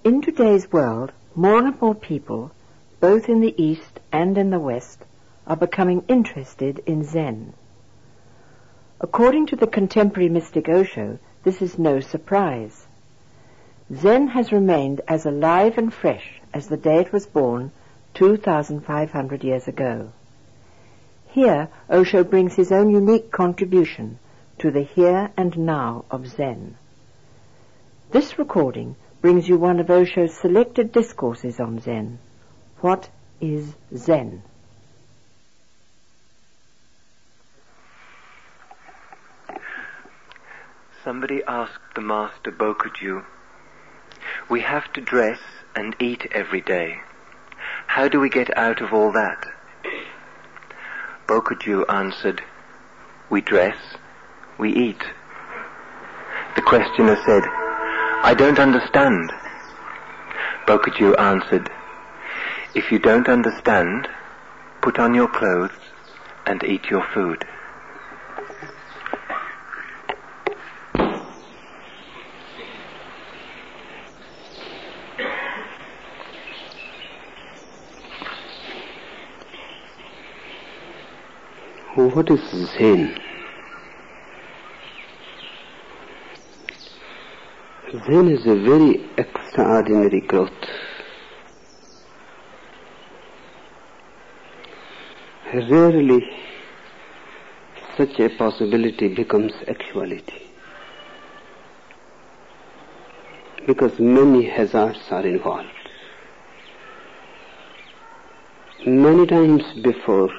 In today's world, more and more people, both in the East and in the West, are becoming interested in Zen. According to the contemporary mystic Osho, this is no surprise. Zen has remained as alive and fresh as the day it was born 2,500 years ago. Here, Osho brings his own unique contribution to the here and now of Zen. This recording brings you one of Osho's selected discourses on Zen. What is Zen? Somebody asked the master Bokuju, "We have to dress and eat every day. How do we get out of all that?" Bokuju answered, "We dress, we eat." The questioner said, "I don't understand." Bokuju answered, "If you don't understand, put on your clothes and eat your food." What is Zen? Zen is a very extraordinary growth. Rarely such a possibility becomes actuality, because many hazards are involved. Many times before,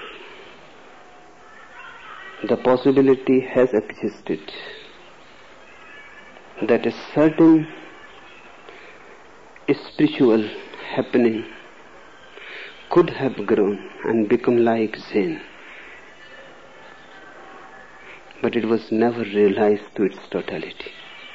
the possibility has existed that a certain spiritual happening could have grown and become like Zen, but it was never realized to its totality.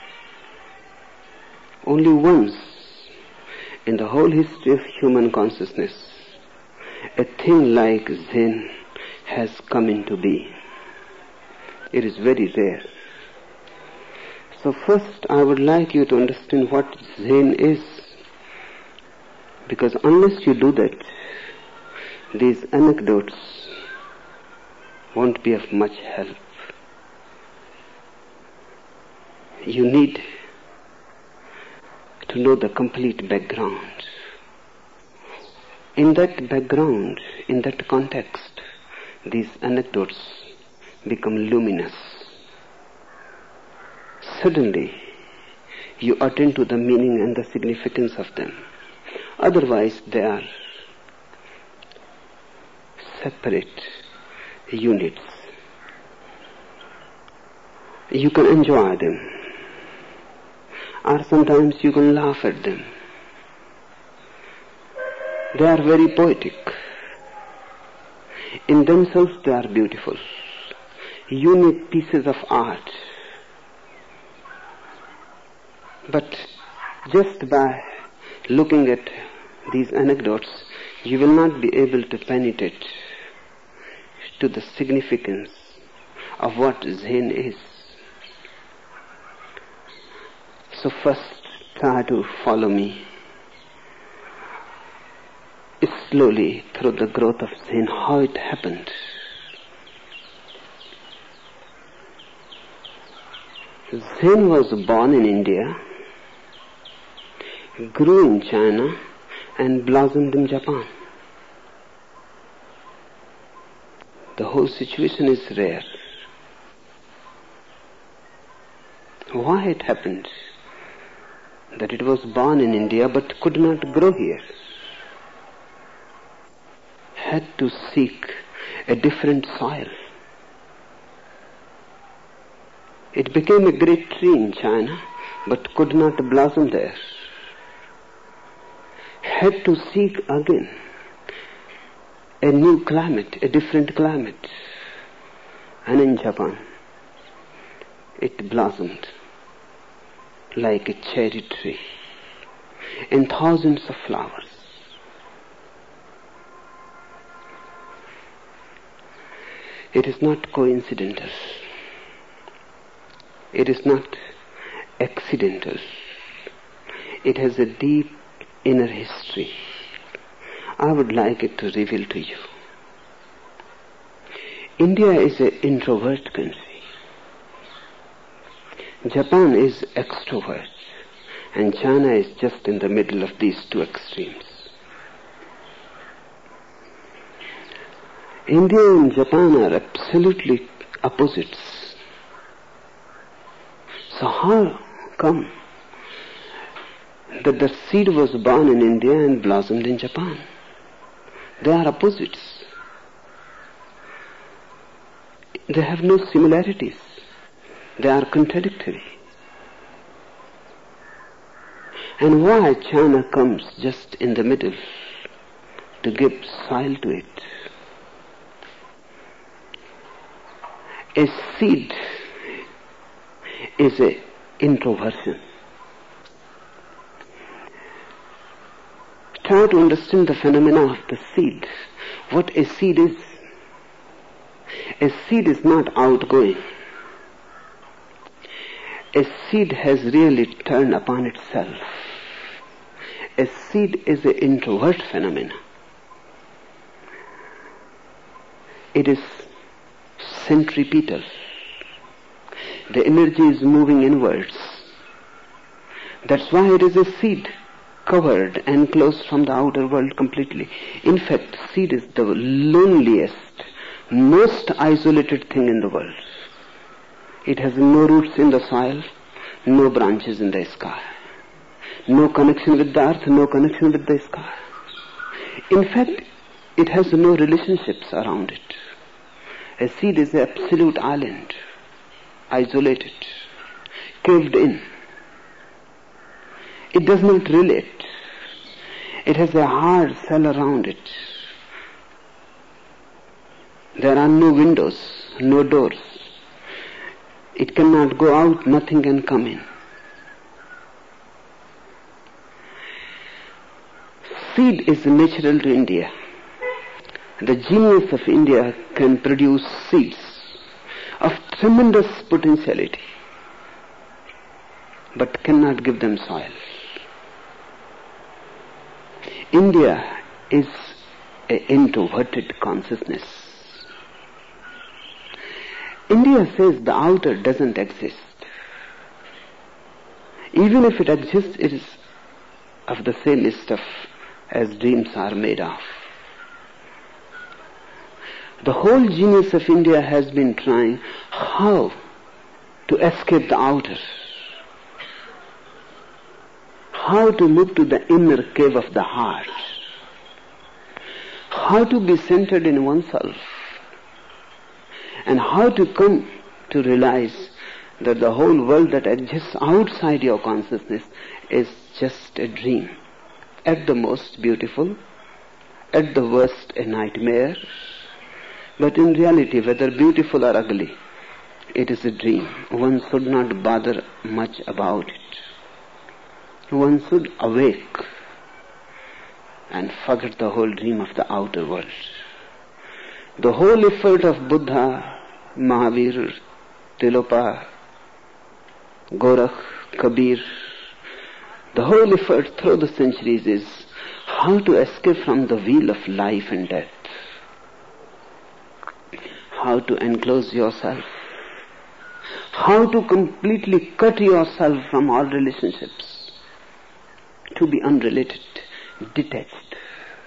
Only once in the whole history of human consciousness, a thing like Zen has come into being. It is very rare. So first I would like you to understand what Zen is, because unless you do that, these anecdotes won't be of much help. You need to know the complete background. In that background, in that context, these anecdotes become luminous. Suddenly, you attend to the meaning and the significance of them. Otherwise, they are separate units. You can enjoy them, or sometimes you can laugh at them. They are very poetic. In themselves, they are beautiful. Unique pieces of art. But just by looking at these anecdotes, you will not be able to penetrate to the significance of what Zen is. So first try to follow me slowly through the growth of Zen, how it happened. Zen was born in India, grew in China, and blossomed in Japan. The whole situation is rare. Why it happened that it was born in India but could not grow here? Had to seek a different soil. It became a great tree in China, but could not blossom there. Had to seek again a new climate, a different climate. And in Japan, it blossomed like a cherry tree in thousands of flowers. It is not coincidental. It is not accidental. It has a deep inner history, I would like it to reveal to you. India is an introvert country. Japan is extrovert, and China is just in the middle of these two extremes. India and Japan are absolutely opposites. So how come that the seed was born in India and blossomed in Japan? They are opposites. They have no similarities. They are contradictory. And why China comes just in the middle to give soil to it? A seed is an introversion. Try to understand the phenomena of the seed. What a seed is. A seed is not outgoing. A seed has really turned upon itself. A seed is an introvert phenomenon. It is centripetal. The energy is moving inwards. That's why it is a seed, covered and closed from the outer world completely. In fact, seed is the loneliest, most isolated thing in the world. It has no roots in the soil, no branches in the sky, no connection with the earth, no connection with the sky. In fact, it has no relationships around it. A seed is an absolute island, isolated, caved in. It does not relate. It has a hard shell around it. There are no windows, no doors. It cannot go out, nothing can come in. Seed is natural to India. The genius of India can produce seeds of tremendous potentiality, but cannot give them soil. India is an introverted consciousness. India says the outer doesn't exist. Even if it exists, it is of the same stuff as dreams are made of. The whole genius of India has been trying how to escape the outer, how to move to the inner cave of the heart, how to be centered in oneself, and how to come to realize that the whole world that exists outside your consciousness is just a dream, at the most beautiful, at the worst a nightmare. But in reality, whether beautiful or ugly, it is a dream. One should not bother much about it. One should awake and forget the whole dream of the outer world. The whole effort of Buddha, Mahavir, Tilopa, Gorakh, Kabir, the whole effort through the centuries is how to escape from the wheel of life and death. How to enclose yourself, how to completely cut yourself from all relationships, to be unrelated, detached,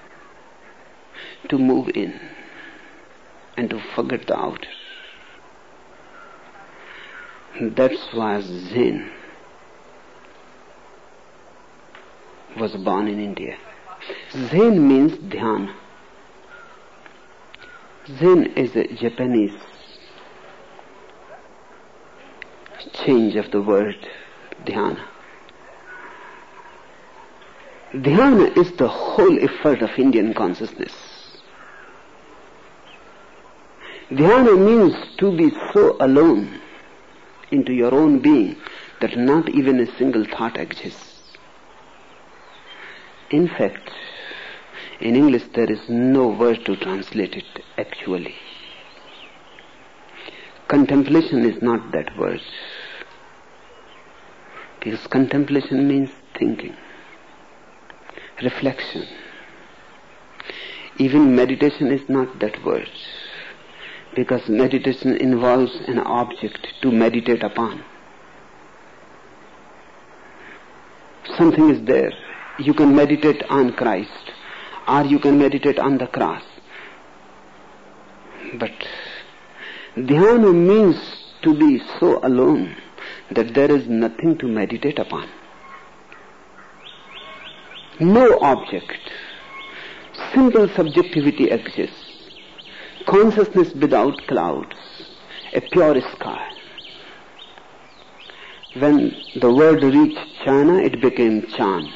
to move in and to forget the outer. That's why Zen was born in India. Zen means dhyana. Zen is a Japanese change of the word dhyana. Dhyana is the whole effort of Indian consciousness. Dhyana means to be so alone into your own being that not even a single thought exists. In fact, in English there is no word to translate it actually. Contemplation is not that word. Because contemplation means thinking. reflection. Even meditation is not that word, because meditation involves an object to meditate upon. Something is there. You can meditate on Christ, or you can meditate on the cross. But dhyana means to be so alone that there is nothing to meditate upon. No object. Simple subjectivity exists. Consciousness without clouds. A pure sky. When the word reached China, it became Chan.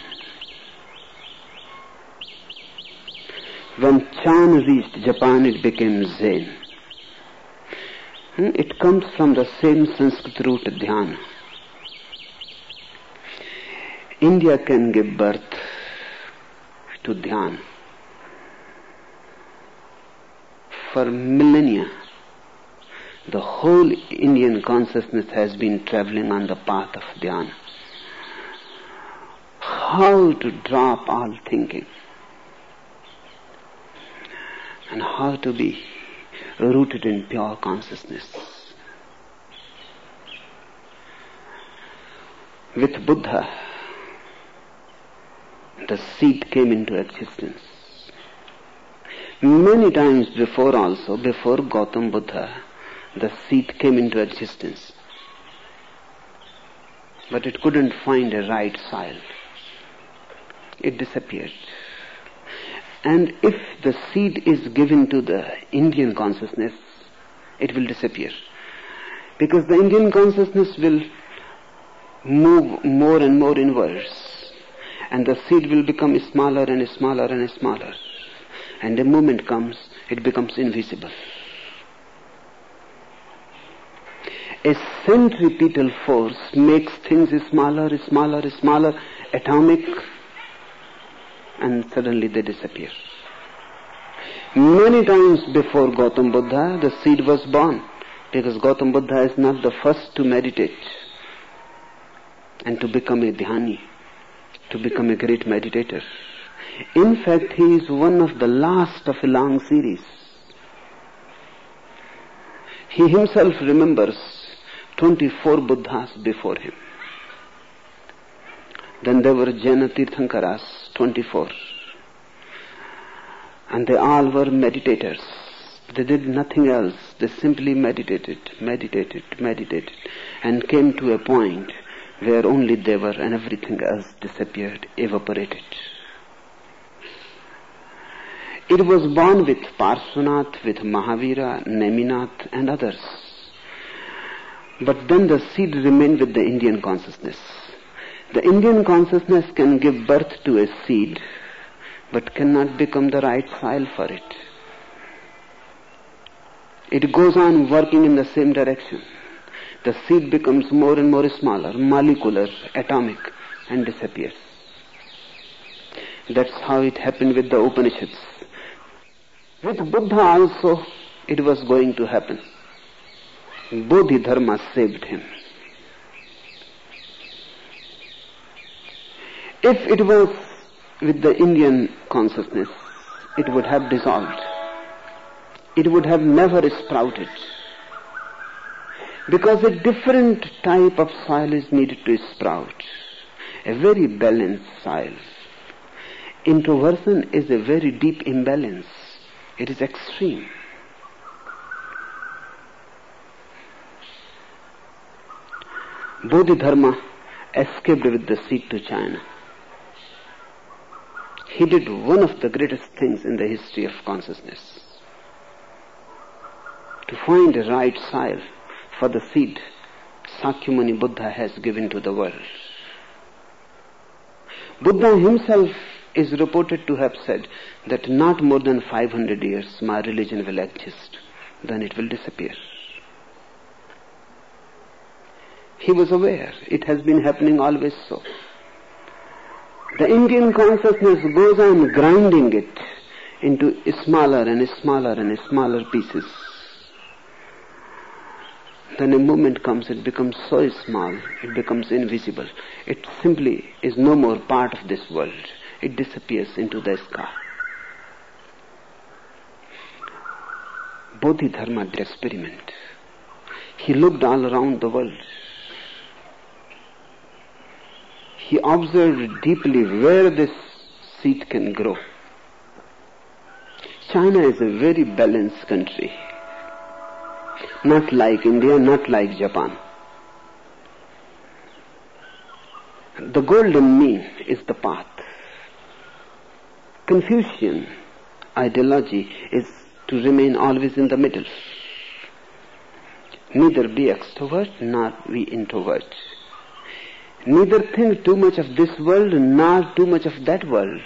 When Chan reached Japan, it became Zen. It comes from the same Sanskrit root dhyana. India can give birth to dhyana. For millennia, the whole Indian consciousness has been traveling on the path of dhyana. How to drop all thinking and how to be rooted in pure consciousness. With Buddha, the seed came into existence. Many times before also, before Gautam Buddha, the seed came into existence. But it couldn't find a right soil. It disappeared. And if the seed is given to the Indian consciousness, it will disappear. Because the Indian consciousness will move more and more inwards. And the seed will become smaller and smaller and smaller. And the moment comes, it becomes invisible. A centripetal force makes things smaller, smaller, smaller, atomic, and suddenly they disappear. Many times before Gautam Buddha, the seed was born, because Gautam Buddha is not the first to meditate and to become a dhyani, to become a great meditator. In fact, he is one of the last of a long series. He himself remembers 24 Buddhas before him. Then there were Jaina Tirthankaras, 24. And they all were meditators. They did nothing else. They simply meditated, and came to a point where only they were and everything else disappeared, evaporated. It was born with Parshvanath, with Mahavira, Neminath and others. But then the seed remained with the Indian consciousness. The Indian consciousness can give birth to a seed, but cannot become the right soil for it. It goes on working in the same direction. The seed becomes more and more smaller, molecular, atomic, and disappears. That's how it happened with the Upanishads. With Buddha also, it was going to happen. Bodhidharma saved him. If it was with the Indian consciousness, it would have dissolved. It would have never sprouted. Because a different type of soil is needed to sprout. A very balanced soil. Introversion is a very deep imbalance. It is extreme. Bodhidharma escaped with the seed to China. He did one of the greatest things in the history of consciousness. To find the right soil for the seed Sakyamuni Buddha has given to the world. Buddha himself is reported to have said that not more than 500 years my religion will exist, then it will disappear. He was aware it has been happening always so. The Indian consciousness goes on grinding it into smaller and smaller and smaller pieces. Then a moment comes, it becomes so small, it becomes invisible. It simply is no more part of this world. it disappears into the sky. Bodhidharma did experiment. He looked all around the world. He observed deeply where this seed can grow. China is a very balanced country. Not like India, not like Japan. The golden mean is the path. Confucian ideology is to remain always in the middle. Neither be extrovert nor be introvert. Neither think too much of this world nor too much of that world.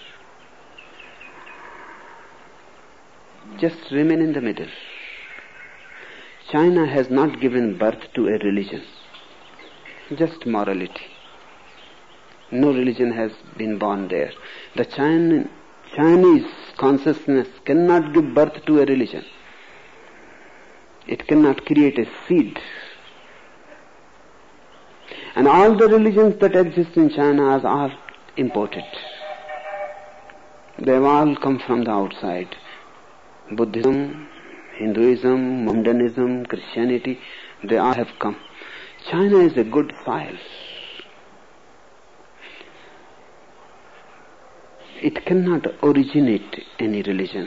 Just remain in the middle. China has not given birth to a religion, just morality. No religion has been born there. The Chinese consciousness cannot give birth to a religion. It cannot create a seed. And all the religions that exist in China are imported. They have all come from the outside. Buddhism, Hinduism, Mohammedanism, Christianity, they all have come. China is a good soil. It cannot originate any religion.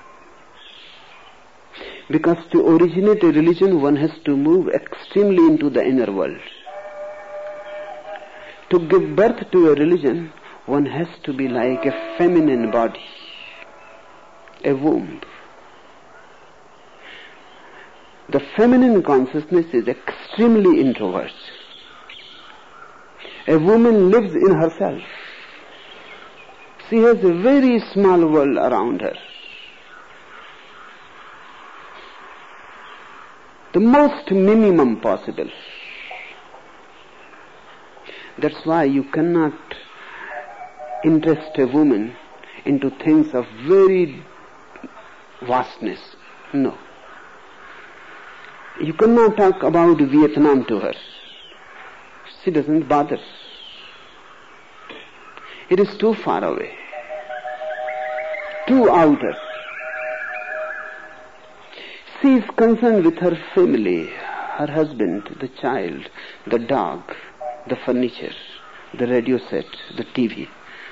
Because to originate a religion, one has to move extremely into the inner world. To give birth to a religion, one has to be like a feminine body, a womb. The feminine consciousness is extremely introvert. A woman lives in herself. She has a very small world around her. The most minimum possible. That's why you cannot interest a woman into things of very vastness. No. You cannot talk about Vietnam to her. She doesn't bother. It is too far away, too outer. She is concerned with her family, her husband, the child, the dog, the furniture, the radio set, the TV.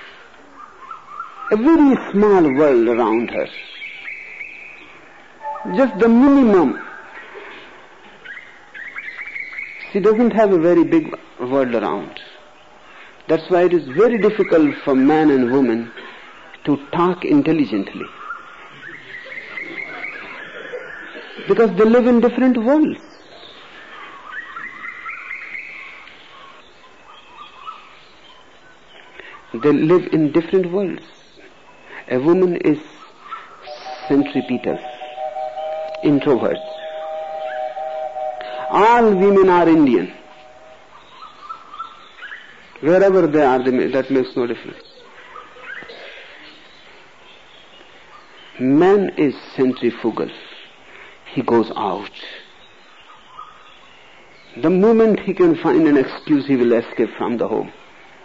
A very small world around her. Just the minimum. She doesn't have a very big world around. That's why it is very difficult for man and woman to talk intelligently. Because they live in different worlds. They live in different worlds. A woman is centripetal, introvert. All women are Indian. Wherever they are, that makes no difference. Man is centrifugal. He goes out. The moment he can find an excuse, he will escape from the home.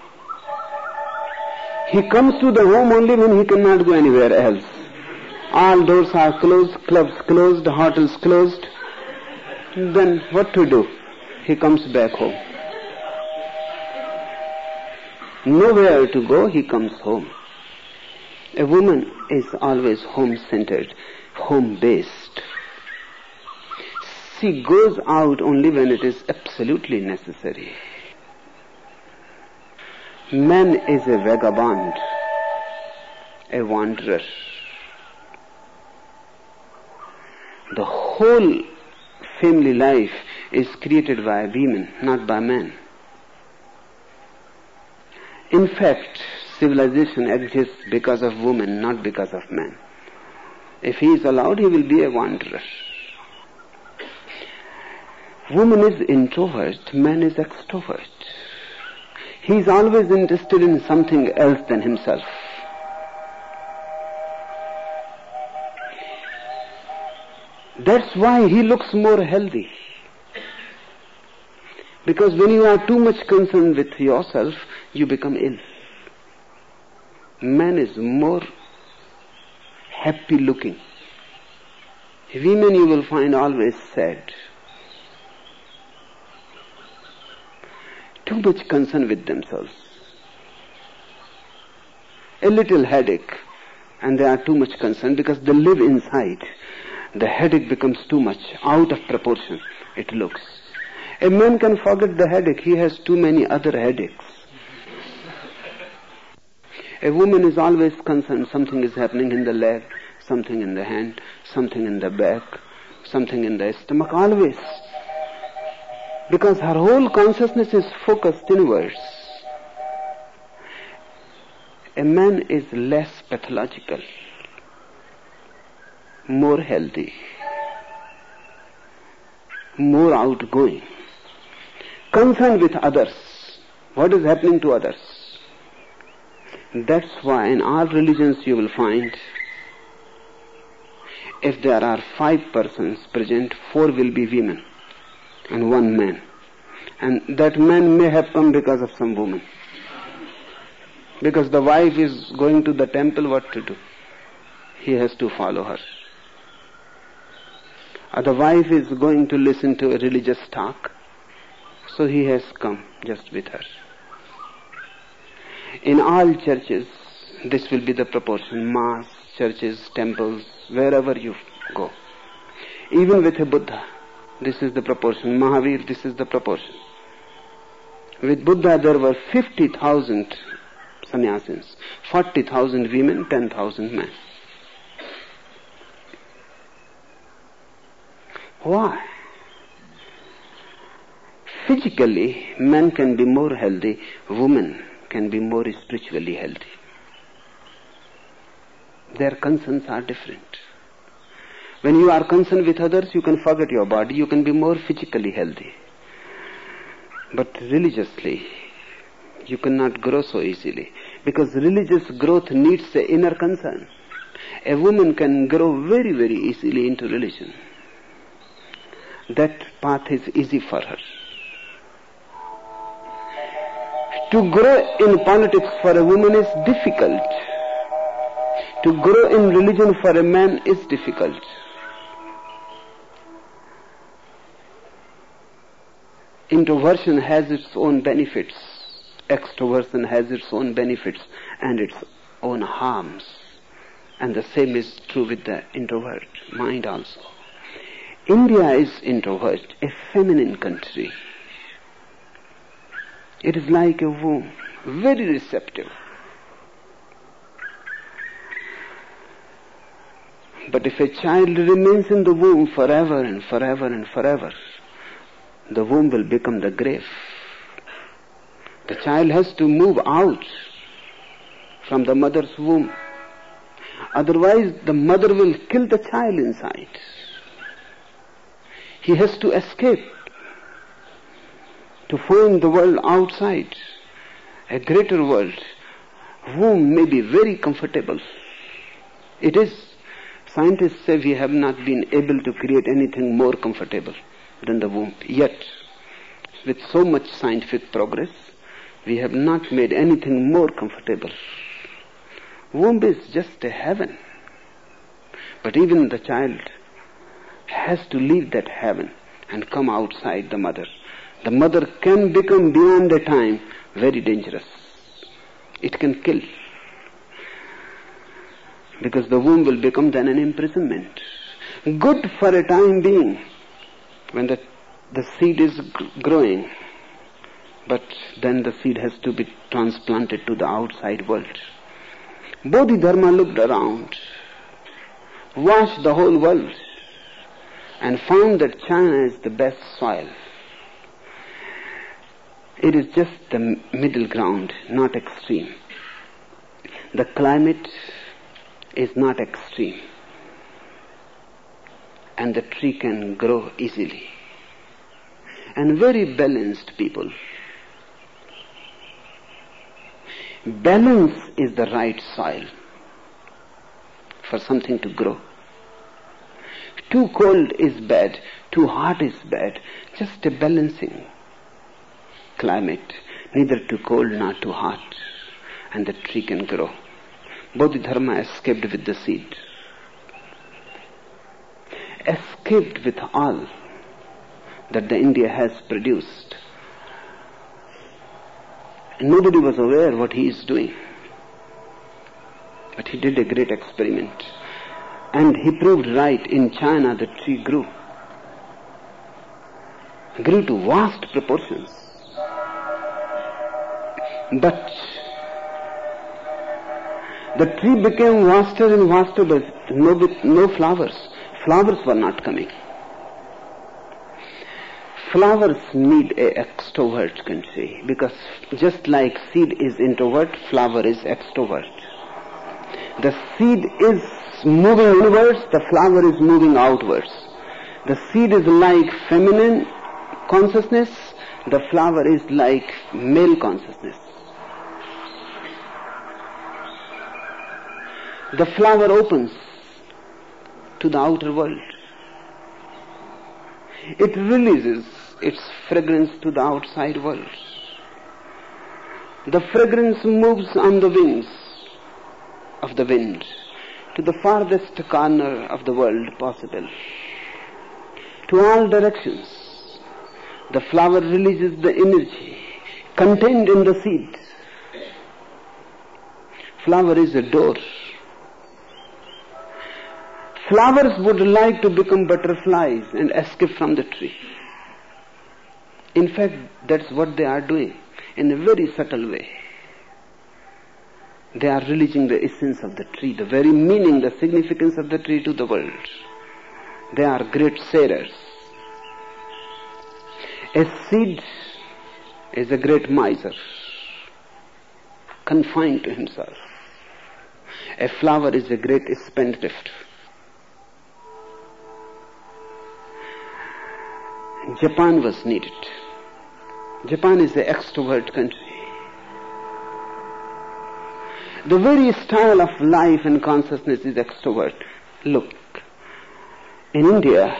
He comes to the home only when he cannot go anywhere else. All doors are closed, clubs closed, hotels closed. Then what to do? He comes back home. Nowhere to go, he comes home. A woman is always home-centered, home-based. She goes out only when it is absolutely necessary. Man is a vagabond, a wanderer. The whole family life is created by women, not by men. In fact, civilization exists because of women, not because of men. If he is allowed, he will be a wanderer. Woman is introvert, man is extrovert. He is always interested in something else than himself. That's why he looks more healthy. Because when you are too much concerned with yourself, you become ill. man is more happy looking. Women you will find always sad. Too much concern with themselves. A little headache and they are too much concerned because they live inside. The headache becomes too much, out of proportion it looks. A man can forget the headache, he has too many other headaches. A woman is always concerned, something is happening in the leg, something in the hand, something in the back, something in the stomach, always. Because her whole consciousness is focused inwards. A man is less pathological, more healthy, more outgoing, concerned with others, what is happening to others. That's why in all religions you will find, if there are 5 persons present, 4 will be women and 1 man. And that man may have come because of some woman. Because the wife is going to the temple, what to do? He has to follow her. Or the wife is going to listen to a religious talk, so he has come just with her. In all churches, this will be the proportion. Mass, churches, temples, wherever you go. Even with a Buddha, this is the proportion. Mahavir, this is the proportion. With Buddha there were 50,000 sannyasis, 40,000 women, 10,000 men. Why? Physically, men can be more healthy, women can be more spiritually healthy. Their concerns are different. When you are concerned with others, you can forget your body, you can be more physically healthy. But religiously, you cannot grow so easily, because religious growth needs an inner concern. A woman can grow very, very easily into religion. That path is easy for her. To grow in politics for a woman is difficult. To grow in religion for a man is difficult. Introversion has its own benefits. Extroversion has its own benefits and its own harms. And the same is true with the introvert mind also. India is introvert, a feminine country. It is like a womb, very receptive. But if a child remains in the womb forever and forever and forever, the womb will become the grave. The child has to move out from the mother's womb. Otherwise, the mother will kill the child inside. He has to escape to find the world outside, a greater world. Womb may be very comfortable. It is. Scientists say we have not been able to create anything more comfortable than the womb. Yet, with so much scientific progress, we have not made anything more comfortable. Womb is just a heaven. But even the child has to leave that heaven and come outside the mother. The mother can become beyond a time very dangerous. It can kill. Because the womb will become then an imprisonment. Good for a time being, when the seed is growing, but then the seed has to be transplanted to the outside world. Bodhidharma looked around, watched the whole world, and found that China is the best soil. It is just the middle ground, not extreme. The climate is not extreme, and the tree can grow easily. And very balanced people. Balance is the right soil for something to grow. Too cold is bad, too hot is bad. Just a balancing climate, neither too cold nor too hot, and the tree can grow. Bodhidharma escaped with the seed. Escaped with all that the India has produced. And nobody was aware what he is doing. But he did a great experiment. And he proved right. In China the tree grew to vast proportions. But the tree became vaster and vaster, but no flowers. Flowers were not coming. Flowers need a extrovert, can say, because just like seed is introvert, flower is extrovert. The seed is moving inwards, the flower is moving outwards. The seed is like feminine consciousness, the flower is like male consciousness. The flower opens to the outer world. It releases its fragrance to the outside world. The fragrance moves on the wings of the wind to the farthest corner of the world possible. To all directions, the flower releases the energy contained in the seed. Flower is a door. Flowers would like to become butterflies and escape from the tree. In fact, that's what they are doing in a very subtle way. They are releasing the essence of the tree, the very meaning, the significance of the tree to the world. They are great sailors. A seed is a great miser, confined to himself. A flower is a great spendthrift. Japan was needed. Japan is an extrovert country. The very style of life and consciousness is extrovert. Look, in India,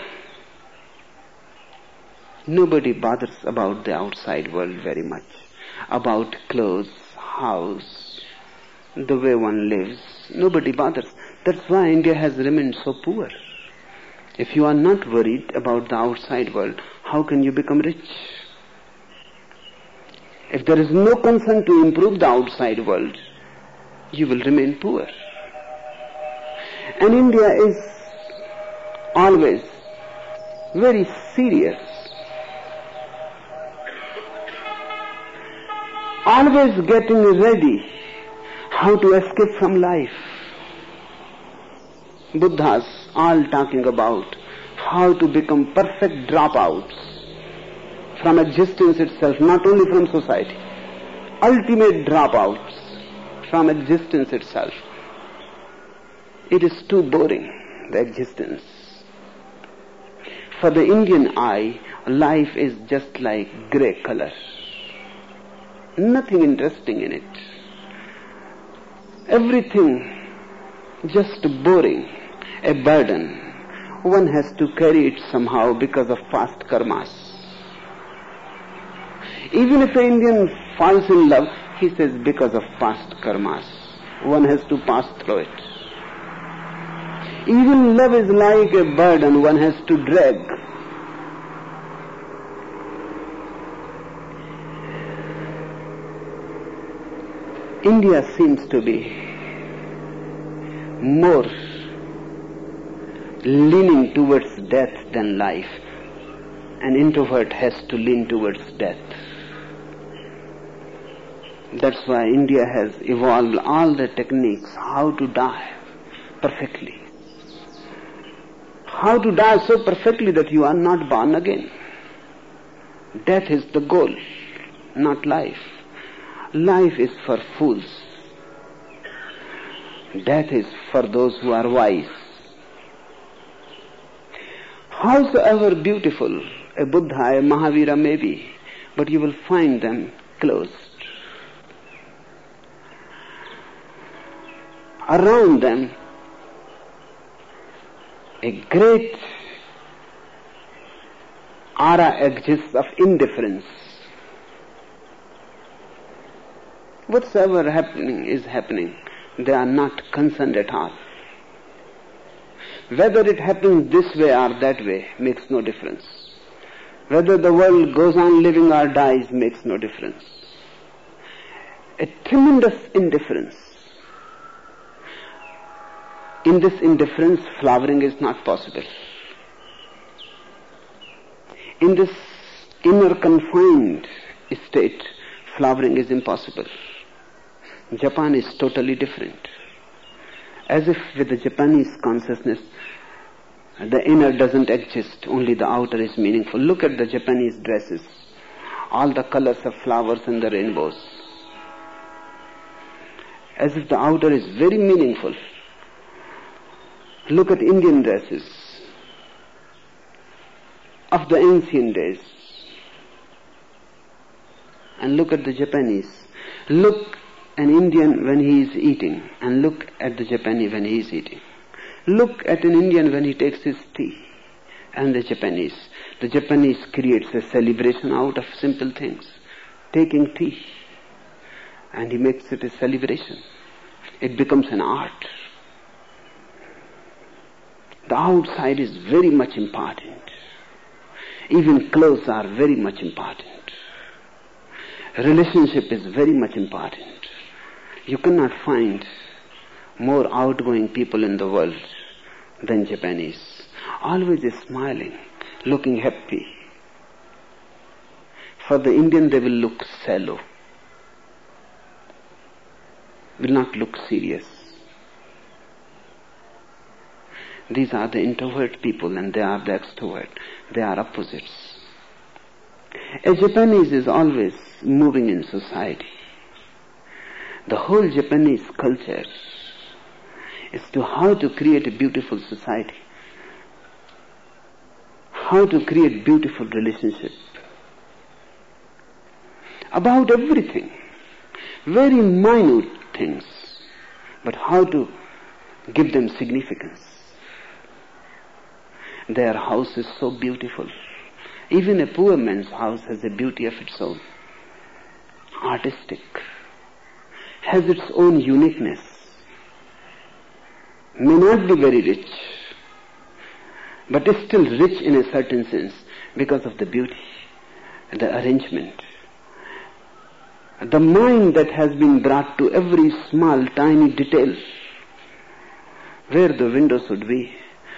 nobody bothers about the outside world very much. About clothes, house, the way one lives. Nobody bothers. That's why India has remained so poor. If you are not worried about the outside world, how can you become rich? If there is no concern to improve the outside world, you will remain poor. And India is always very serious, always getting ready how to escape from life. Buddhas all talking about how to become perfect dropouts from existence itself, not only from society. Ultimate dropouts from existence itself. It is too boring, the existence. For the Indian eye, life is just like grey color. Nothing interesting in it. Everything just boring, a burden. One has to carry it somehow because of past karmas. Even if an Indian falls in love, he says because of past karmas. One has to pass through it. Even love is like a burden one has to drag. India seems to be more leaning towards death than life. An introvert has to lean towards death. That's why India has evolved all the techniques how to die perfectly. How to die so perfectly that you are not born again. Death is the goal, not life. Life is for fools. Death is for those who are wise. Howsoever beautiful a Buddha, a Mahavira may be, but you will find them closed. Around them, a great aura exists of indifference. Whatsoever happening is happening. They are not concerned at all. Whether it happens this way or that way makes no difference. Whether the world goes on living or dies makes no difference. A tremendous indifference. In this indifference, flowering is not possible. In this inner confined state, flowering is impossible. Japan is totally different. As if with the Japanese consciousness, the inner doesn't exist, only the outer is meaningful. Look at the Japanese dresses, all the colors of flowers and the rainbows. As if the outer is very meaningful. Look at Indian dresses of the ancient days. And look at the Japanese. Look an Indian when he is eating, and look at the Japanese when he is eating. Look at an Indian when he takes his tea, and the Japanese. The Japanese creates a celebration out of simple things. Taking tea, and he makes it a celebration. It becomes an art. The outside is very much important. Even clothes are very much important. Relationship is very much important. You cannot find more outgoing people in the world than Japanese. Always smiling, looking happy. For the Indian, they will look shallow, will not look serious. These are the introvert people and they are the extrovert. They are opposites. A Japanese is always moving in society. The whole Japanese culture is to how to create a beautiful society, how to create beautiful relationship, about everything, very minute things, but how to give them significance. Their house is so beautiful. Even a poor man's house has a beauty of its own, artistic, has its own uniqueness. May not be very rich, but is still rich in a certain sense because of the beauty, the arrangement. The mind that has been brought to every small, tiny detail, where the window should be,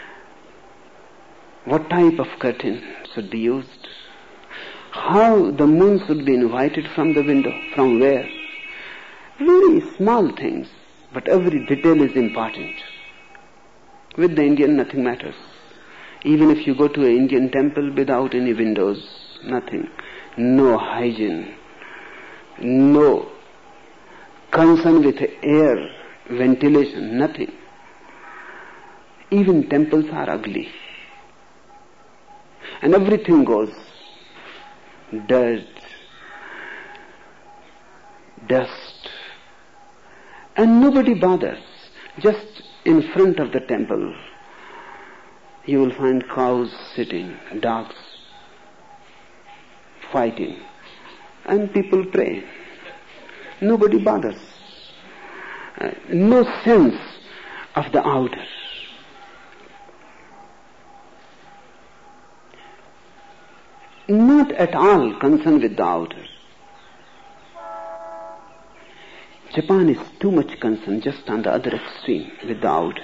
what type of curtain should be used, how the moon should be invited from the window, from where. Very small things, but every detail is important. With the Indian, nothing matters. Even if you go to an Indian temple without any windows, nothing. No hygiene, no concern with air, ventilation, nothing. Even temples are ugly. And everything goes. Dirt, dust, and nobody bothers. Just in front of the temple, you will find cows sitting, dogs fighting, and people pray. Nobody bothers. No sense of the outer. Not at all concerned with the outer. Japan is too much concerned just on the other extreme with the outer.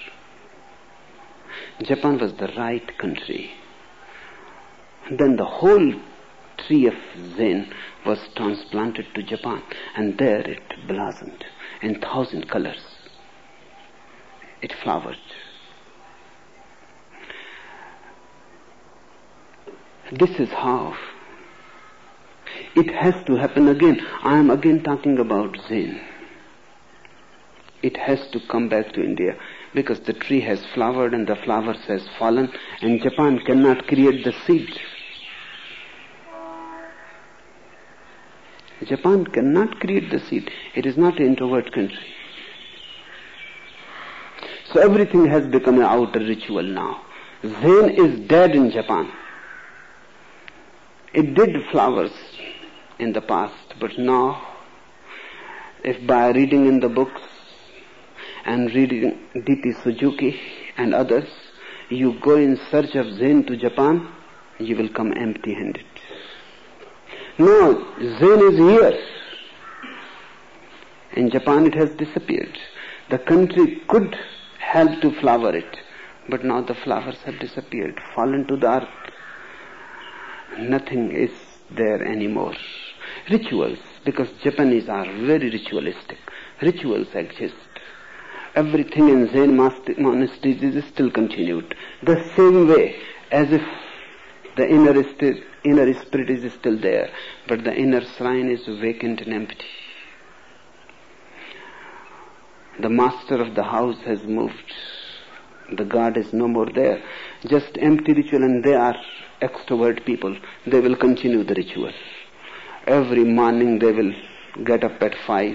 Japan was the right country. Then the whole tree of Zen was transplanted to Japan, and there it blossomed in 1,000 colors. It flowered. This is how it has to happen again. I am again talking about Zen. It has to come back to India because the tree has flowered and the flowers has fallen, and Japan cannot create the seed. Japan cannot create the seed. It is not an introvert country. So everything has become an outer ritual now. Zen is dead in Japan. It did flowers in the past, but now, if by reading in the books and reading D.T. Suzuki and others, you go in search of Zen to Japan, you will come empty-handed. No, Zen is here. In Japan it has disappeared. The country could help to flower it, but now the flowers have disappeared, fallen to the earth. Nothing is there anymore. Rituals, because Japanese are very ritualistic. Rituals exist. Everything in Zen monasteries is still continued. The same way as if the inner spirit is still there, but the inner shrine is vacant and empty. The master of the house has moved. The God is no more there. Just empty ritual, and they are extrovert people. They will continue the ritual. Every morning they will get up at 5.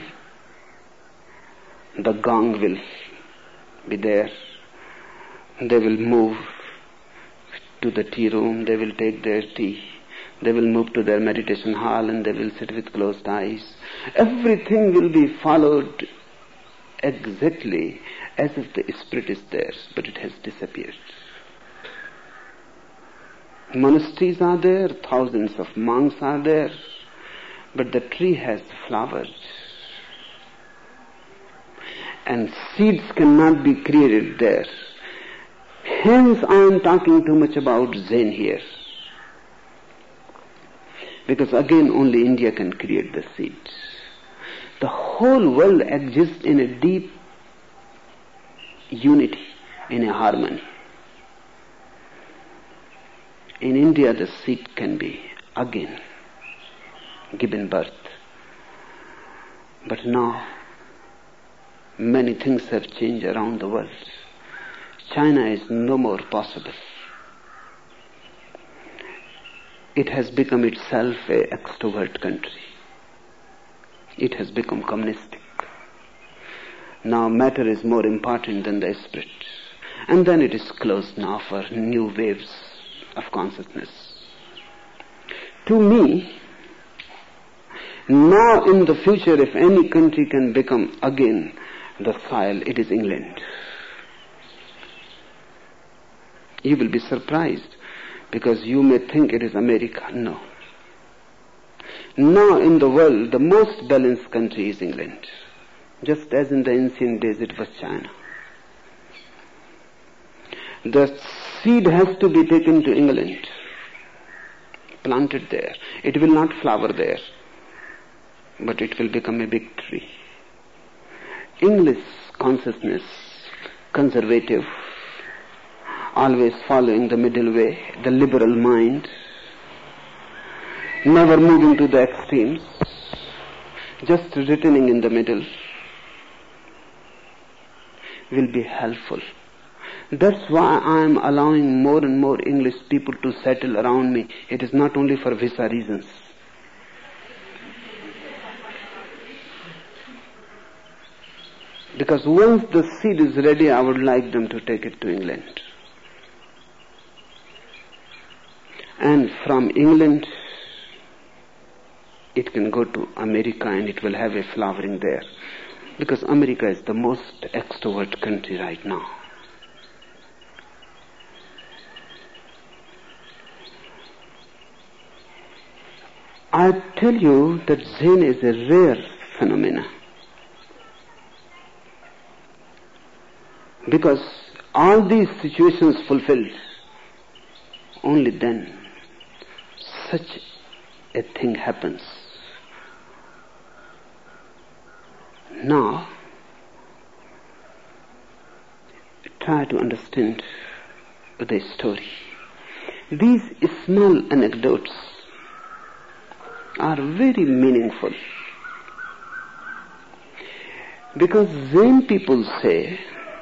The gong will be there. They will move to the tea room. They will take their tea. They will move to their meditation hall and they will sit with closed eyes. Everything will be followed exactly as if the spirit is there, but it has disappeared. Monasteries are there, thousands of monks are there, but the tree has flowers. And seeds cannot be created there. Hence I am talking too much about Zen here. Because again only India can create the seeds. The whole world exists in a deep unity, in a harmony. In India the seed can be again given birth. But now many things have changed around the world. China is no more possible. It has become itself an extrovert country. It has become communistic. Now matter is more important than the spirit. And then it is closed now for new waves of consciousness. To me, now in the future, if any country can become again the soil, it is England. You will be surprised because you may think it is America. No. Now in the world, the most balanced country is England. Just as in the ancient days it was China. The seed has to be taken to England, planted there. It will not flower there, but it will become a big tree. English consciousness, conservative, always following the middle way, the liberal mind, never moving to the extremes, just returning in the middle, will be helpful. That's why I am allowing more and more English people to settle around me. It is not only for visa reasons. Because once the seed is ready, I would like them to take it to England. And from England, it can go to America and it will have a flowering there. Because America is the most extrovert country right now. I tell you that Zen is a rare phenomenon. Because all these situations fulfilled, only then such a thing happens. Now, try to understand the story. These small anecdotes are very meaningful. Because Zen people say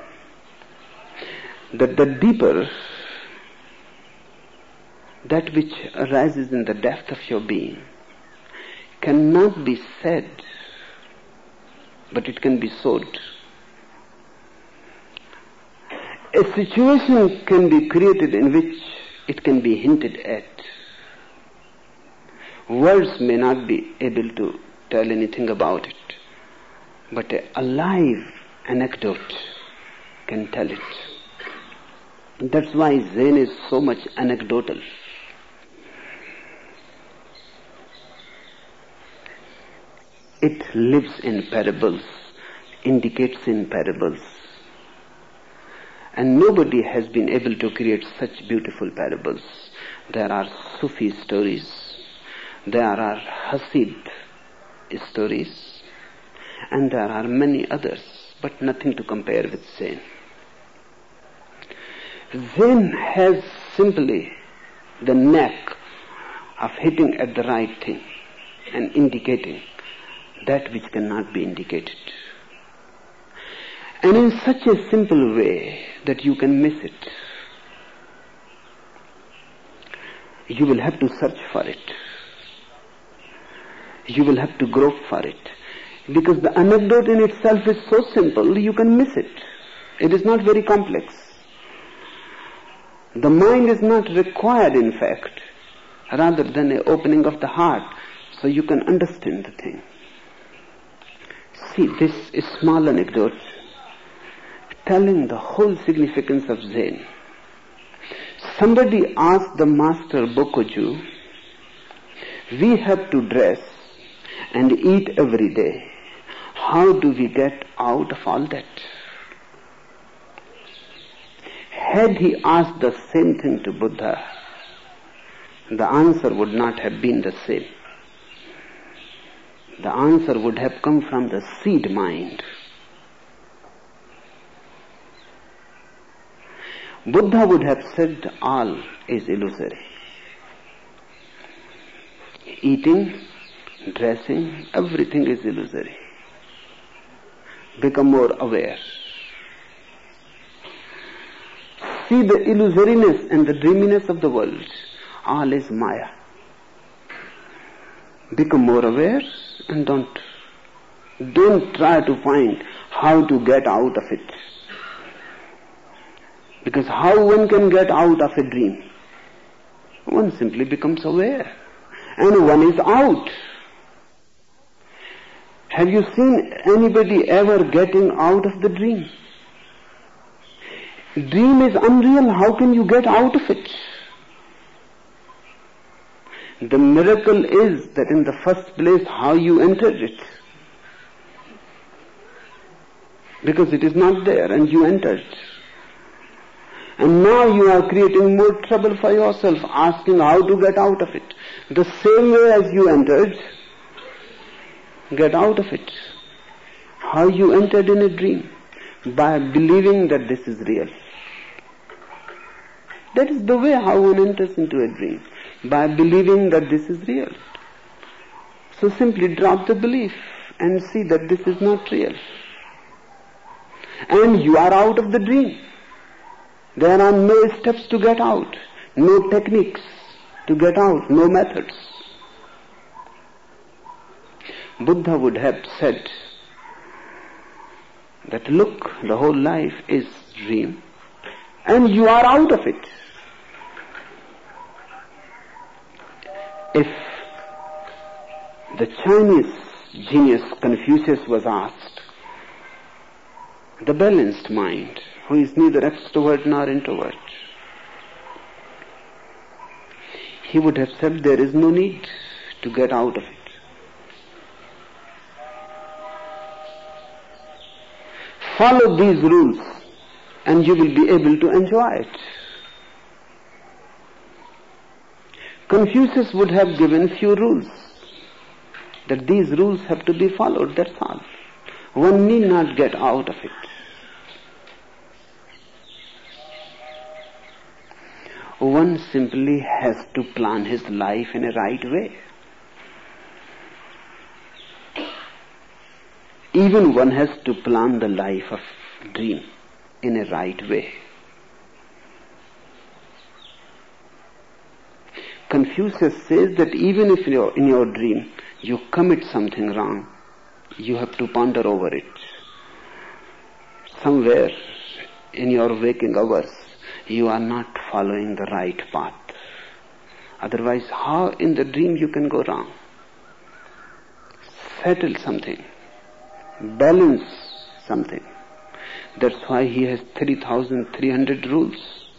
that the deeper, that which arises in the depth of your being, cannot be said, but it can be sought. A situation can be created in which it can be hinted at. Words may not be able to tell anything about it, but a alive anecdote can tell it. That's why Zen is so much anecdotal. It lives in parables, indicates in parables. And nobody has been able to create such beautiful parables. There are Sufi stories, there are Hasid stories, and there are many others, but nothing to compare with Zen. Zen has simply the knack of hitting at the right thing and indicating that which cannot be indicated. And in such a simple way that you can miss it. You will have to search for it. You will have to grope for it. Because the anecdote in itself is so simple, you can miss it. It is not very complex. The mind is not required, in fact, rather than an opening of the heart, so you can understand the thing. See, this is small anecdote telling the whole significance of Zen. Somebody asked the master Bokoju, we have to dress and eat every day. How do we get out of all that? Had he asked the same thing to Buddha, the answer would not have been the same. The answer would have come from the seed mind. Buddha would have said all is illusory. Eating, dressing, everything is illusory. Become more aware. See the illusoriness and the dreaminess of the world. All is Maya. Become more aware and don't try to find how to get out of it. Because how one can get out of a dream? One simply becomes aware. And one is out. Have you seen anybody ever getting out of the dream? Dream is unreal. How can you get out of it? The miracle is that in the first place how you entered it. Because it is not there and you entered. And now you are creating more trouble for yourself, asking how to get out of it. The same way as you entered, get out of it. How you entered in a dream? By believing that this is real. That is the way how one enters into a dream. By believing that this is real. So simply drop the belief and see that this is not real. And you are out of the dream. There are no steps to get out, no techniques to get out, no methods. Buddha would have said that look, the whole life is dream and you are out of it. If the Chinese genius Confucius was asked, the balanced mind, who is neither extrovert nor introvert, he would have said there is no need to get out of it. Follow these rules and you will be able to enjoy it. Confucius would have given few rules, that these rules have to be followed, that's all. One need not get out of it. One simply has to plan his life in a right way. Even one has to plan the life of dream in a right way. Confucius says that even if in your dream you commit something wrong, you have to ponder over it. Somewhere in your waking hours, you are not following the right path. Otherwise, how in the dream you can go wrong? Settle something. Balance something. That's why he has 3,300 rules.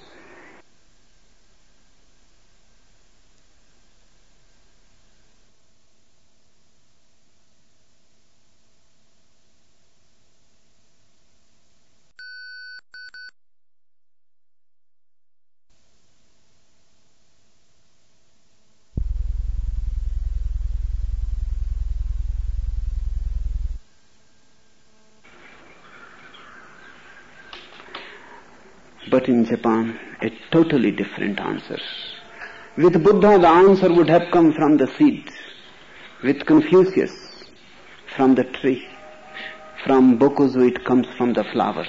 But in Japan, a totally different answer. With Buddha, the answer would have come from the seed. With Confucius, from the tree. From Bokuzu, it comes from the flower.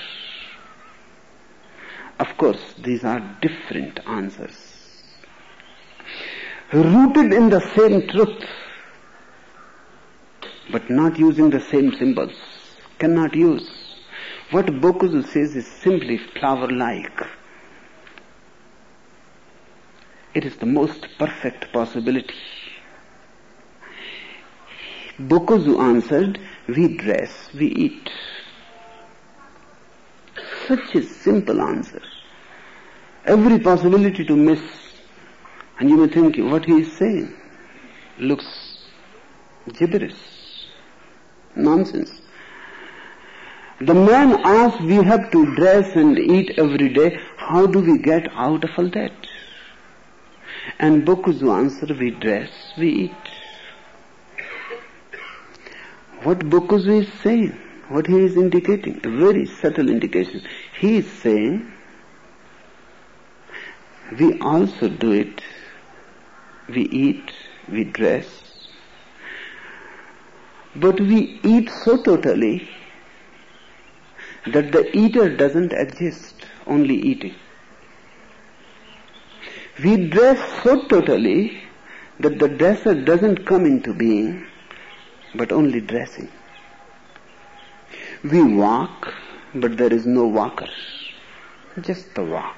Of course, these are different answers. Rooted in the same truth, but not using the same symbols. Cannot use. What Bokuzu says is simply flower-like. It is the most perfect possibility. Bokuzu answered, we dress, we eat. Such a simple answer. Every possibility to miss. And you may think what he is saying looks gibberish, nonsense. The man asks, we have to dress and eat every day. How do we get out of all that? And Bokuzu answered, we dress, we eat. What Bokuzu is saying, what he is indicating, a very subtle indication. He is saying, we also do it. We eat, we dress. But we eat so totally that the eater doesn't exist, only eating. We dress so totally that the dresser doesn't come into being, but only dressing. We walk, but there is no walker, just the walk.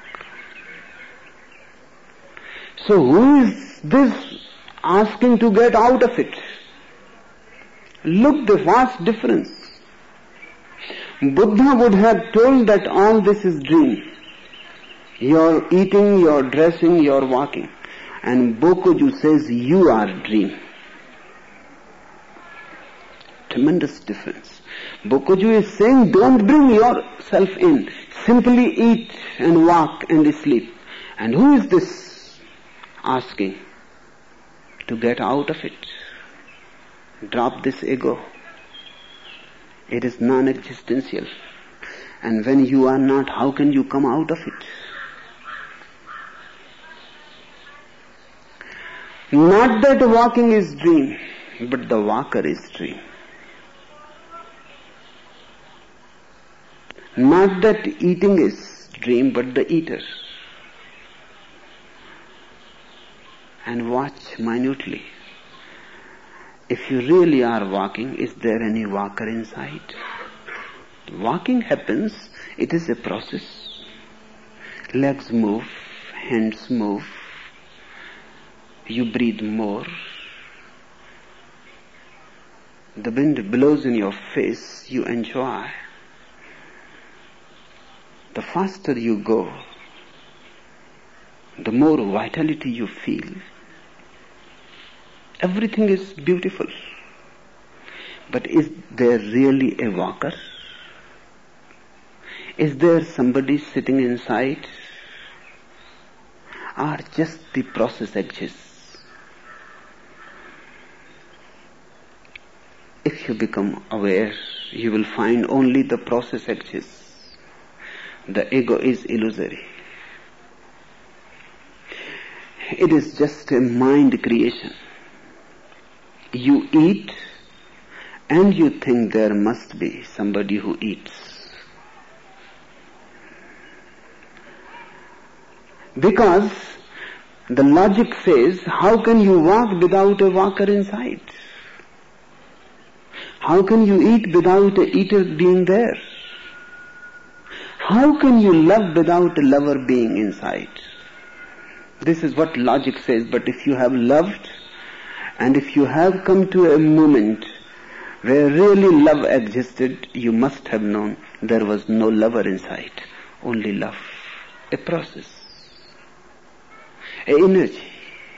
So who is this asking to get out of it? Look the vast difference. Buddha would have told that all this is dream. You're eating, you're dressing, you're walking. And Bokuju says you are dream. Tremendous difference. Bokuju is saying don't bring yourself in. Simply eat and walk and sleep. And who is this asking to get out of it? Drop this ego. It is non-existential. And when you are not, how can you come out of it? Not that walking is dream, but the walker is dream. Not that eating is dream, but the eater. And watch minutely. If you really are walking, is there any walker inside? Walking happens, it is a process. Legs move, hands move, you breathe more. The wind blows in your face, you enjoy. The faster you go, the more vitality you feel. Everything is beautiful. But is there really a walker? Is there somebody sitting inside? Or just the process exists? If you become aware, you will find only the process exists. The ego is illusory. It is just a mind creation. You eat and you think there must be somebody who eats. Because the logic says, how can you walk without a walker inside? How can you eat without a eater being there? How can you love without a lover being inside? This is what logic says. But if you have loved, and if you have come to a moment where really love existed, you must have known There was no lover inside, only love. A process, a energy.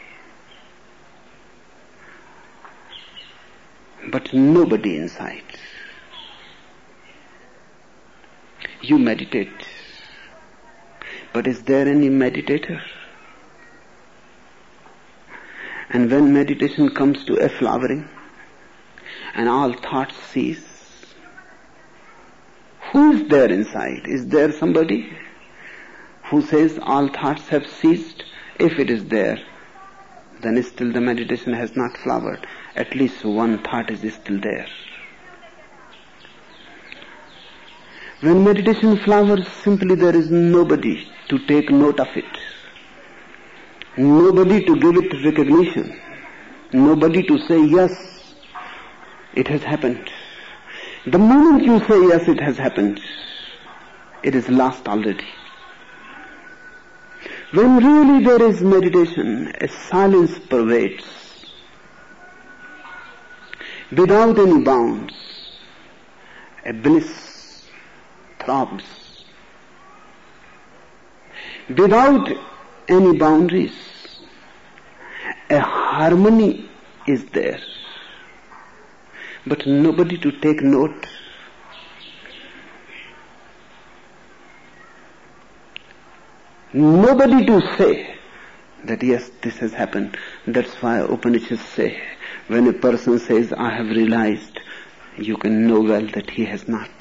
But nobody inside. You meditate. But is there any meditator? And when meditation comes to a flowering and all thoughts cease, who is there inside? Is there somebody who says all thoughts have ceased? If it is there, then still the meditation has not flowered. At least one thought is still there. When meditation flowers, simply there is nobody to take note of it. Nobody to give it recognition. Nobody to say, yes, it has happened. The moment you say, yes, it has happened, it is lost already. When really there is meditation, a silence pervades, without any bounds, a bliss throbs, without any boundaries, a harmony is there, but nobody to take note. Nobody to say that yes, this has happened. That's why Upanishads say, when a person says, I have realized, you can know well that he has not.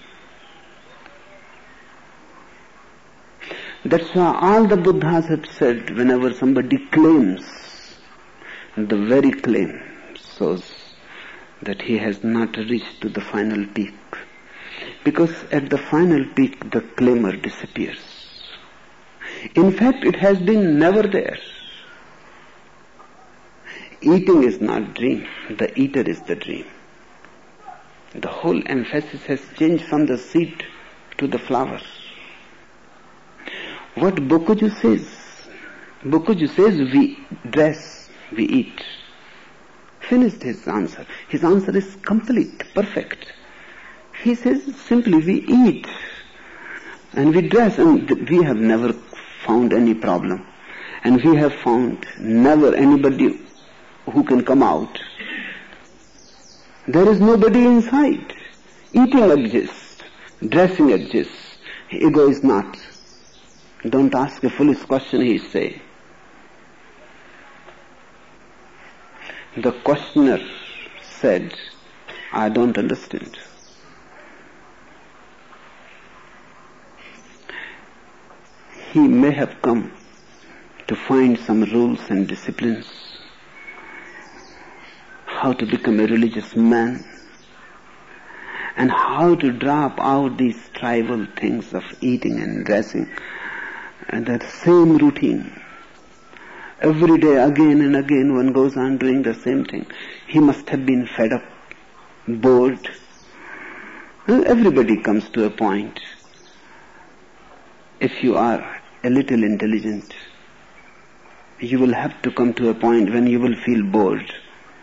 That's why all the Buddhas have said, whenever somebody claims, the very claim shows that he has not reached to the final peak. Because at the final peak, the claimer disappears. In fact, it has been never there. Eating is not dream. The eater is the dream. The whole emphasis has changed from the seed to the flower. What Bokuju says? Bokuju says we dress, we eat. Finished his answer. His answer is complete, perfect. He says simply we eat and we dress, and we have never found any problem. And we have found never anybody who can come out. There is nobody inside. Eating exists, dressing exists, ego is not. Don't ask a foolish question, he say. The questioner said, I don't understand. He may have come to find some rules and disciplines, how to become a religious man, and how to drop out these tribal things of eating and dressing, and that same routine. Every day, again and again, one goes on doing the same thing. He must have been fed up, bored. Everybody comes to a point. If you are a little intelligent, you will have to come to a point when you will feel bored.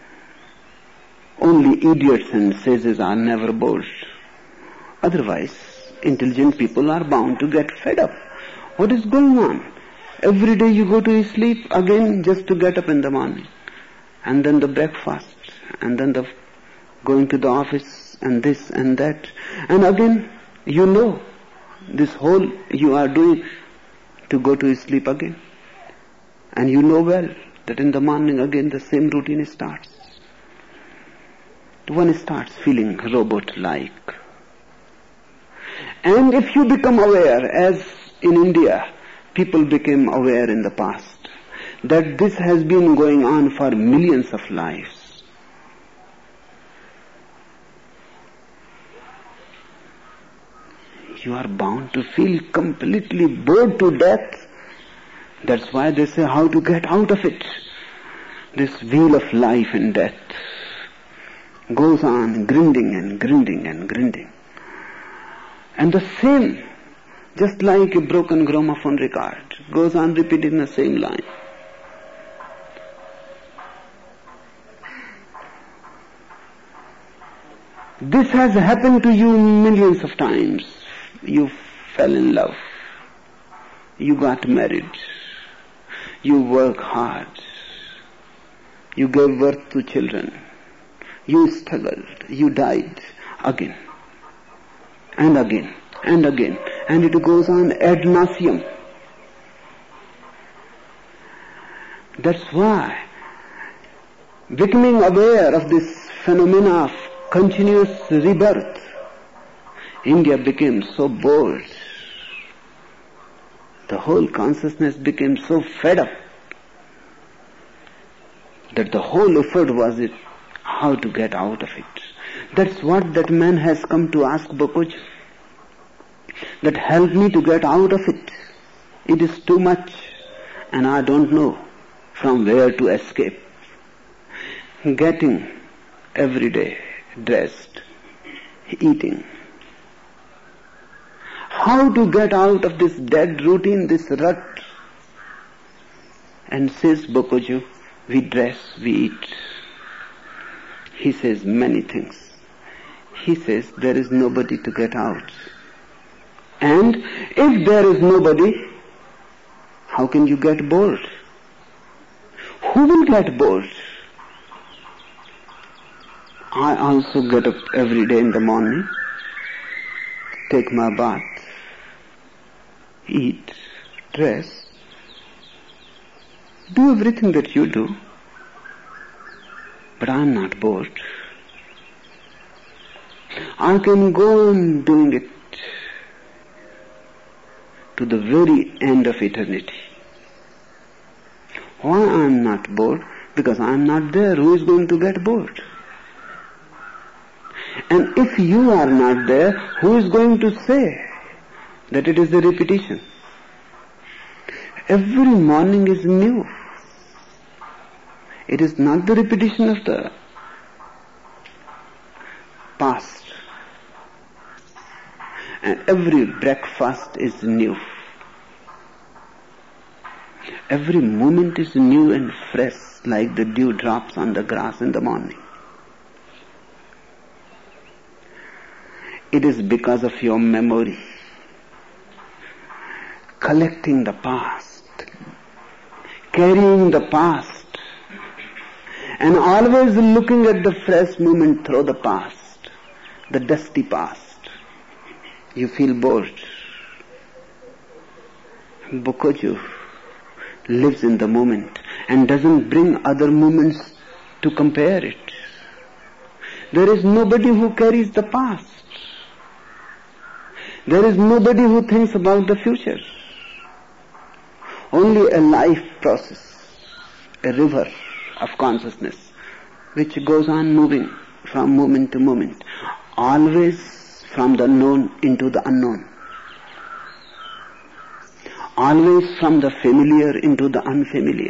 Only idiots and sages are never bored. Otherwise, intelligent people are bound to get fed up. What is going on? Every day you go to sleep again just to get up in the morning. And then the breakfast. And then the going to the office and this and that. And again, you know, this whole you are doing to go to sleep again. And you know well that in the morning again the same routine starts. One starts feeling robot-like. And if you become aware, as in India, people became aware in the past, that this has been going on for millions of lives. You are bound to feel completely bored to death. That's why they say how to get out of it. This wheel of life and death goes on grinding and grinding and grinding. And the same, just like a broken gramophone record, goes on repeating the same line. This has happened to you millions of times. You fell in love. You got married. You work hard. You gave birth to children. You struggled. You died again. And again. And again. And it goes on ad nauseum. That's why, becoming aware of this phenomena of continuous rebirth, India became so bored. The whole consciousness became so fed up that the whole effort was it how to get out of it. That's what that man has come to ask Bokoju. That help me to get out of it. It is too much and I don't know from where to escape. Getting every day dressed, eating. How to get out of this dead routine, this rut? And says Bokoju, we dress, we eat. He says many things. He says there is nobody to get out. And if there is nobody, how can you get bored? Who will get bored? I also get up every day in the morning, take my bath, eat, dress, do everything that you do, but I am not bored. I can go on doing it to the very end of eternity. Why I am not bored? Because I am not there. Who is going to get bored? And if you are not there, who is going to say that it is a repetition? Every morning is new. It is not the repetition of the past. And every breakfast is new. Every moment is new and fresh, like the dew drops on the grass in the morning. It is because of your memory, collecting the past, carrying the past, and always looking at the fresh moment through the past, the dusty past. You feel bored. Bokoju lives in the moment and doesn't bring other moments to compare it. There is nobody who carries the past. There is nobody who thinks about the future. Only a life process, a river of consciousness, which goes on moving from moment to moment, always from the known into the unknown, always from the familiar into the unfamiliar.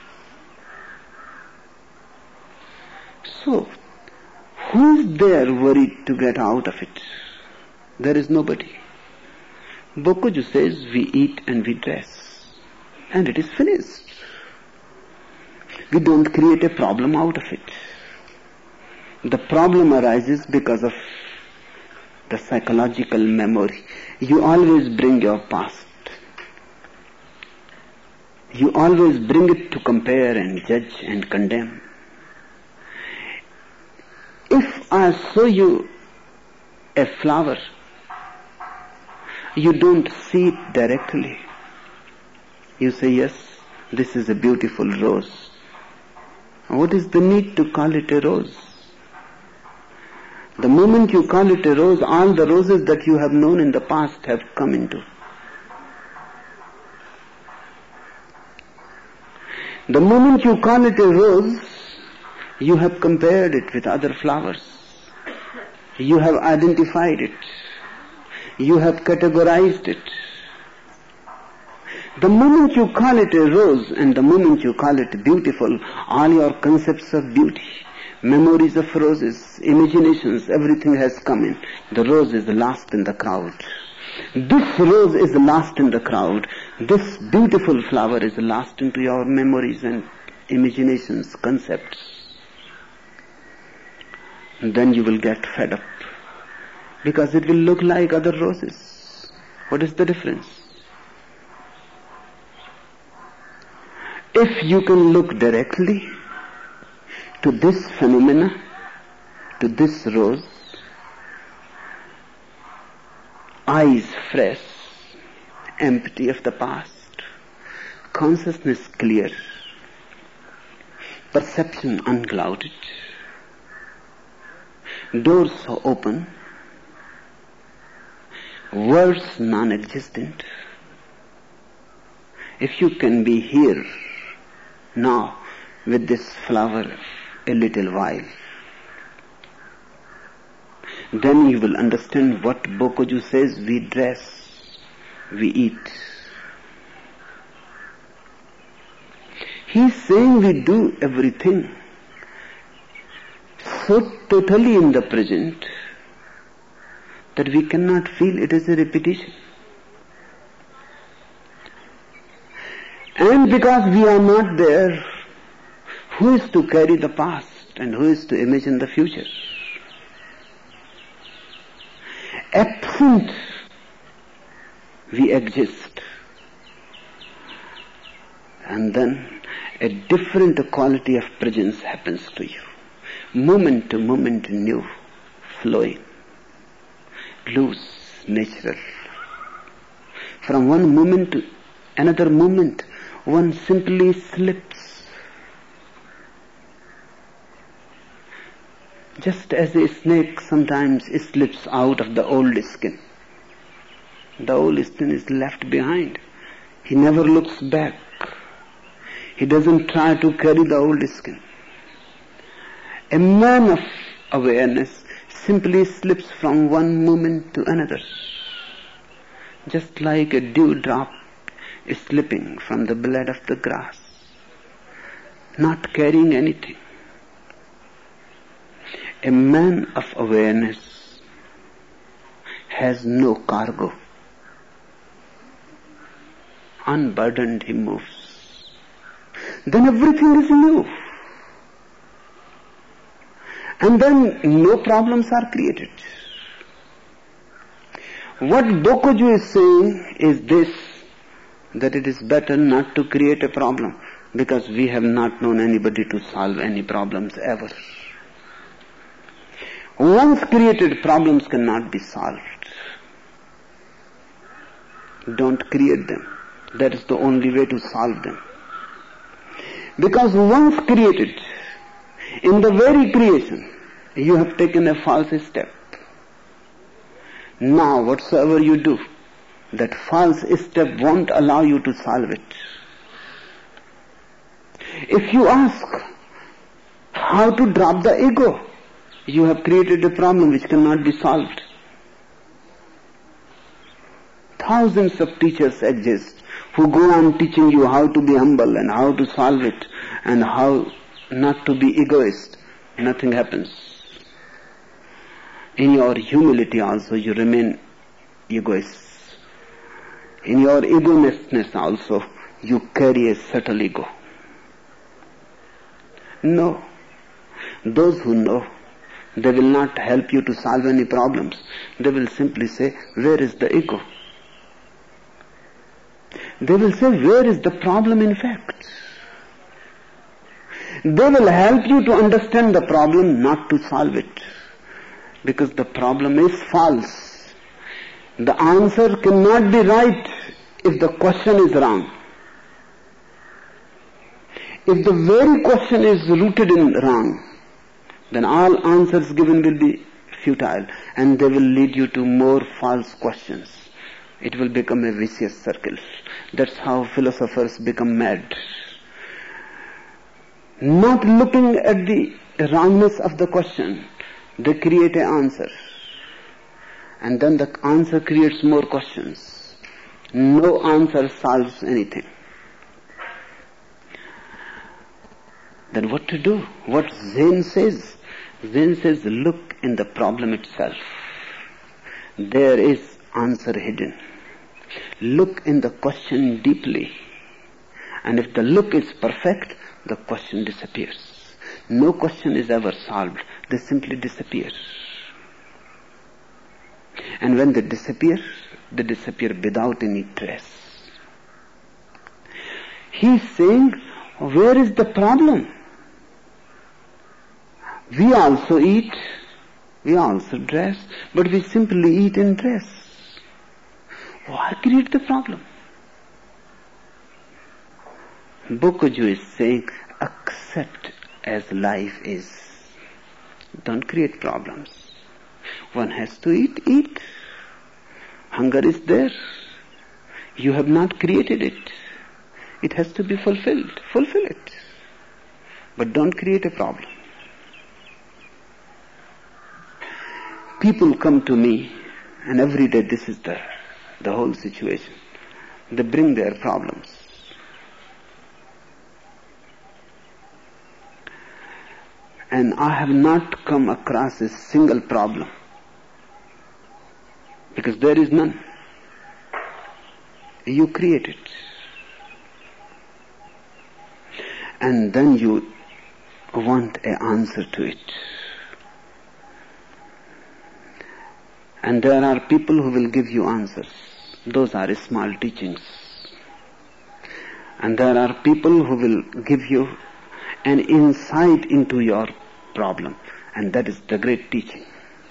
So, who is there worried to get out of it? There is nobody. Bokoju says we eat and we dress, and it is finished. We don't create a problem out of it. The problem arises because of the psychological memory. You always bring your past. You always bring it to compare and judge and condemn. If I show you a flower, you don't see it directly. You say, yes, this is a beautiful rose. What is the need to call it a rose? The moment you call it a rose, all the roses that you have known in the past have come into. The moment you call it a rose, you have compared it with other flowers. You have identified it. You have categorized it. The moment you call it a rose and the moment you call it beautiful, all your concepts of beauty, memories of roses, imaginations, everything has come in. The rose is lost in the crowd. This rose is lost in the crowd. This beautiful flower is lost into your memories and imaginations, concepts. then you will get fed up. Because it will look like other roses. What is the difference? If you can look directly to this phenomena, to this rose, eyes fresh, empty of the past, consciousness clear, perception unclouded, doors open, words non-existent. If you can be here now with this flower a little while, then you will understand what Bokoju says: we dress, we eat. He's saying we do everything so totally in the present that we cannot feel it is a repetition. And because we are not there, who is to carry the past and who is to imagine the future? Absent, we exist. And then a different quality of presence happens to you. Moment to moment new, flowing, loose, natural. From one moment to another moment, one simply slips. Just as a snake sometimes slips out of the old skin. The old skin is left behind. He never looks back. He doesn't try to carry the old skin. A man of awareness simply slips from one moment to another, just like a dewdrop is slipping from the blade of the grass, not carrying anything. A man of awareness has no cargo. Unburdened he moves. Then everything is new. And then no problems are created. What Bokoju is saying is this, that it is better not to create a problem, because we have not known anybody to solve any problems ever. Once created problems cannot be solved. Don't create them. That is the only way to solve them. Because once created, in the very creation, you have taken a false step. Now, whatsoever you do, that false step won't allow you to solve it. If you ask how to drop the ego, you have created a problem which cannot be solved. Thousands of teachers exist who go on teaching you how to be humble and how to solve it and how not to be egoist. Nothing happens. In your humility also you remain egoist. In your egoistness also you carry a subtle ego. No. Those who know, they will not help you to solve any problems. They will simply say, where is the ego? They will say, where is the problem in fact? They will help you to understand the problem, not to solve it. Because the problem is false. The answer cannot be right if the question is wrong. If the very question is rooted in wrong, then all answers given will be futile and they will lead you to more false questions. It will become a vicious circle. That's how philosophers become mad. Not looking at the wrongness of the question, they create an answer. And then the answer creates more questions. No answer solves anything. Then what to do? What Zen says? Zen says, look in the problem itself. There is answer hidden. Look in the question deeply. And if the look is perfect, the question disappears. No question is ever solved. They simply disappear. And when they disappear without any trace. He's saying, where is the problem? We also eat, we also dress, but we simply eat and dress. Why create the problem? Bokuju is saying, accept as life is. Don't create problems. One has to eat. Hunger is there. You have not created it. It has to be fulfilled. Fulfill it. But don't create a problem. People come to me, and every day this is the whole situation. They bring their problems. And I have not come across a single problem. Because there is none. You create it. And then you want an answer to it. And there are people who will give you answers. Those are small teachings. And there are people who will give you an insight into your problem. And that is the great teaching.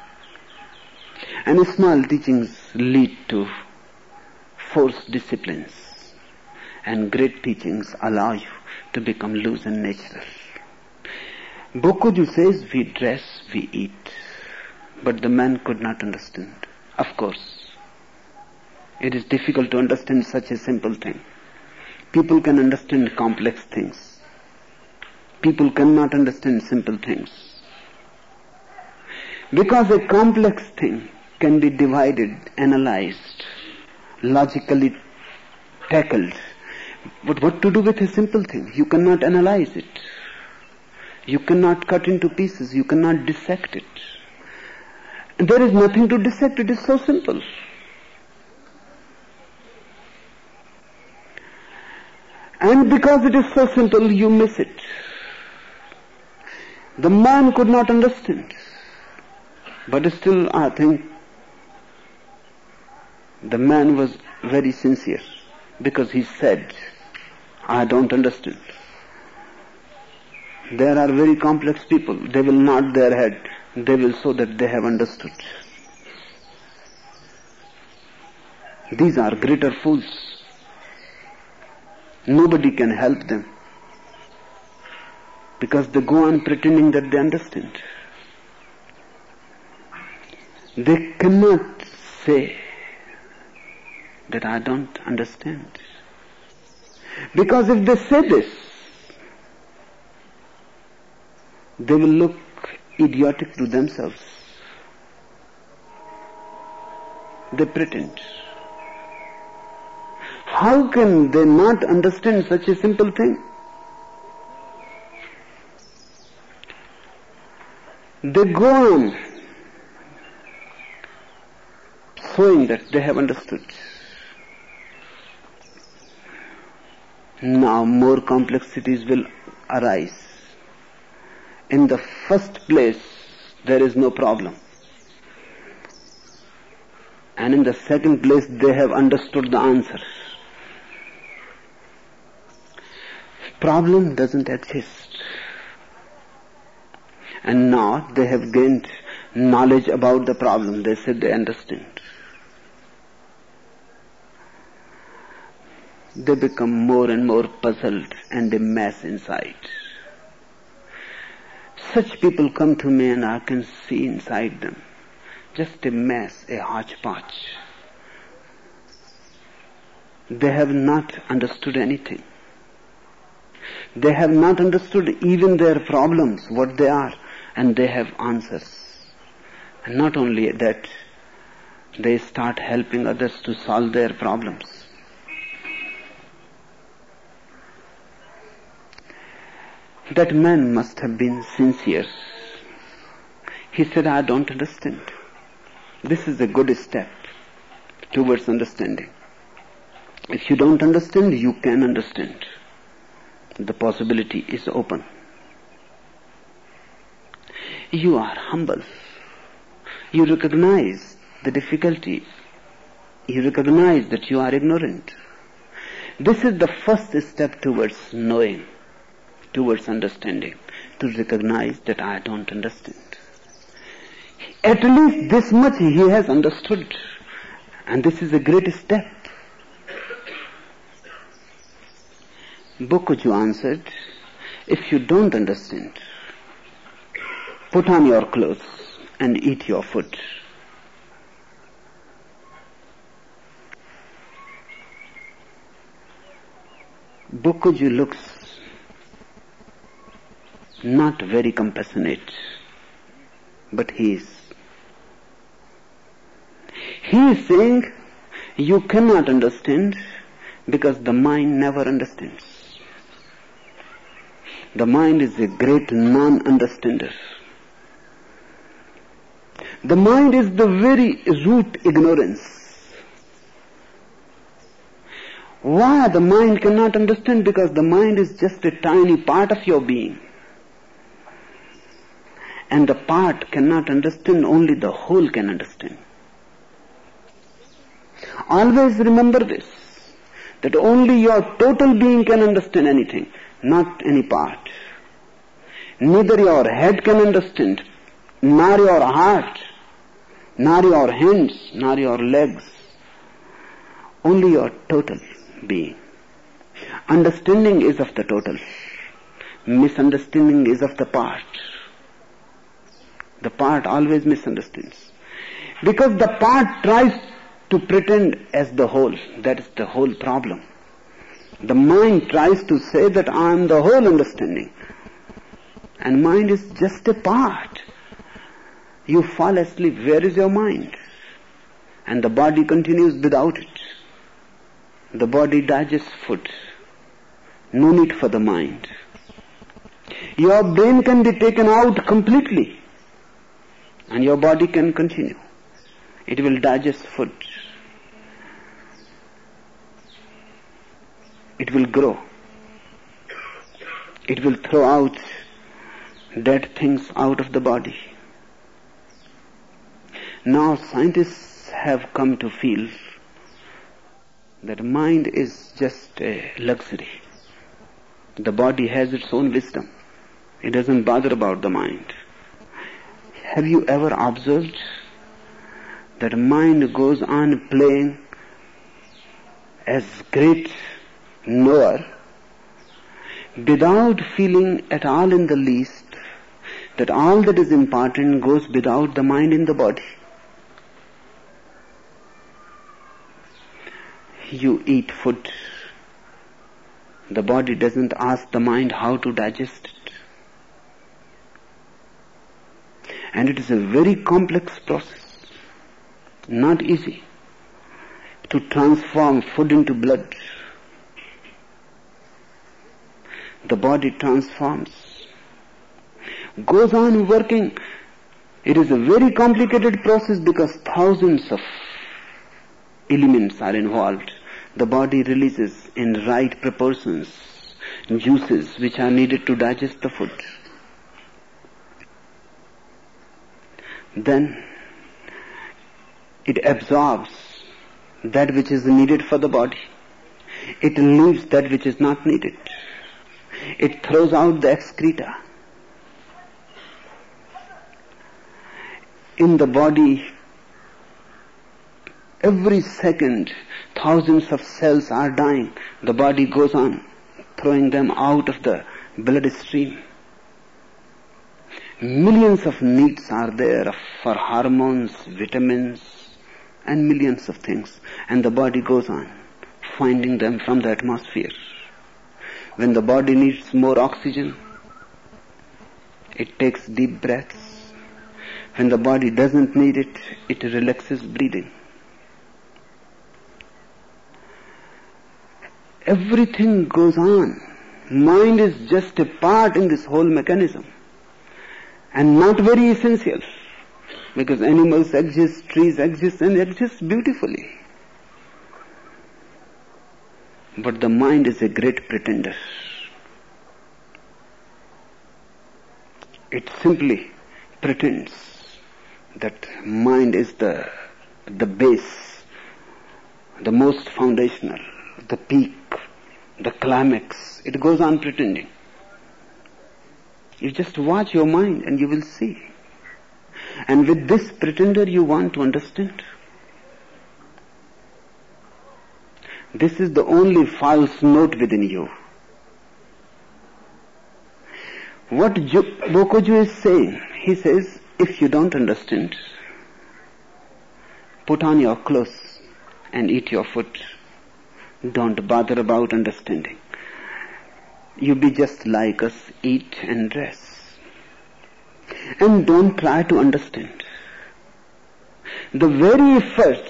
And small teachings lead to forced disciplines. And great teachings allow you to become loose and natural. Bokuju says, we dress, we eat. But the man could not understand. Of course. It is difficult to understand such a simple thing. People can understand complex things. People cannot understand simple things. Because a complex thing can be divided, analyzed, logically tackled. But what to do with a simple thing? You cannot analyze it. You cannot cut into pieces. You cannot dissect it. There is nothing to dissect. It is so simple. And because it is so simple, you miss it. The man could not understand. But still, I think the man was very sincere. Because he said, I don't understand. There are very complex people. They will nod their head. They will show that they have understood. These are greater fools. Nobody can help them. Because they go on pretending that they understand. They cannot say that I don't understand. Because if they say this, they will look idiotic to themselves. They pretend. How can they not understand such a simple thing? They go on showing that they have understood. Now more complexities will arise. In the first place, there is no problem. And in the second place, they have understood the answer. Problem doesn't exist. And now they have gained knowledge about the problem. They said they understand. They become more and more puzzled and a mess inside. Such people come to me and I can see inside them just a mess, a hodgepodge. They have not understood anything. They have not understood even their problems, what they are, and they have answers. And not only that, they start helping others to solve their problems. That man must have been sincere. He said, I don't understand. This is a good step towards understanding. If you don't understand, you can understand. The possibility is open. you are humble. You recognize the difficulty. You recognize that you are ignorant. This is the first step towards knowing, towards understanding, to recognize that I don't understand. At least this much he has understood, and this is a great step. Bokuju answered, if you don't understand, put on your clothes and eat your food. Bokuju looks not very compassionate, but he is. He is saying, you cannot understand because the mind never understands. The mind is a great non-understander. The mind is the very root ignorance. Why the mind cannot understand? Because the mind is just a tiny part of your being. And the part cannot understand, only the whole can understand. Always remember this, that only your total being can understand anything, not any part. Neither your head can understand, nor your heart, nor your hands, nor your legs. Only your total being. Understanding is of the total. Misunderstanding is of the part. The part always misunderstands. Because the part tries to pretend as the whole. That is the whole problem. The mind tries to say that I am the whole understanding. And mind is just a part. You fall asleep, where is your mind? And the body continues without it. The body digests food. No need for the mind. Your brain can be taken out completely. And your body can continue. It will digest food. It will grow. It will throw out dead things out of the body. Now scientists have come to feel that mind is just a luxury. The body has its own wisdom. It doesn't bother about the mind. Have you ever observed that mind goes on playing as great knower without feeling at all in the least that all that is important goes without the mind in the body? You eat food. The body doesn't ask the mind how to digest it. And it is a very complex process. Not easy to transform food into blood. The body transforms, goes on working. It is a very complicated process because thousands of elements are involved. The body releases in right proportions juices which are needed to digest the food. Then it absorbs that which is needed for the body. It leaves that which is not needed. It throws out the excreta. In the body, every second, thousands of cells are dying. The body goes on throwing them out of the bloodstream. Millions of needs are there for hormones, vitamins, and millions of things. And the body goes on finding them from the atmosphere. When the body needs more oxygen, it takes deep breaths. When the body doesn't need it, it relaxes breathing. Everything goes on. Mind is just a part in this whole mechanism. And not very essential. Because animals exist, trees exist, and exist beautifully. But the mind is a great pretender. It simply pretends that mind is the base, the most foundational, the peak, the climax. It goes on pretending. You just watch your mind and you will see. And with this pretender you want to understand. This is the only false note within you. What Bokoju is saying, he says, if you don't understand, put on your clothes and eat your food. Don't bother about understanding. You be just like us, eat and dress. And don't try to understand. The very effort,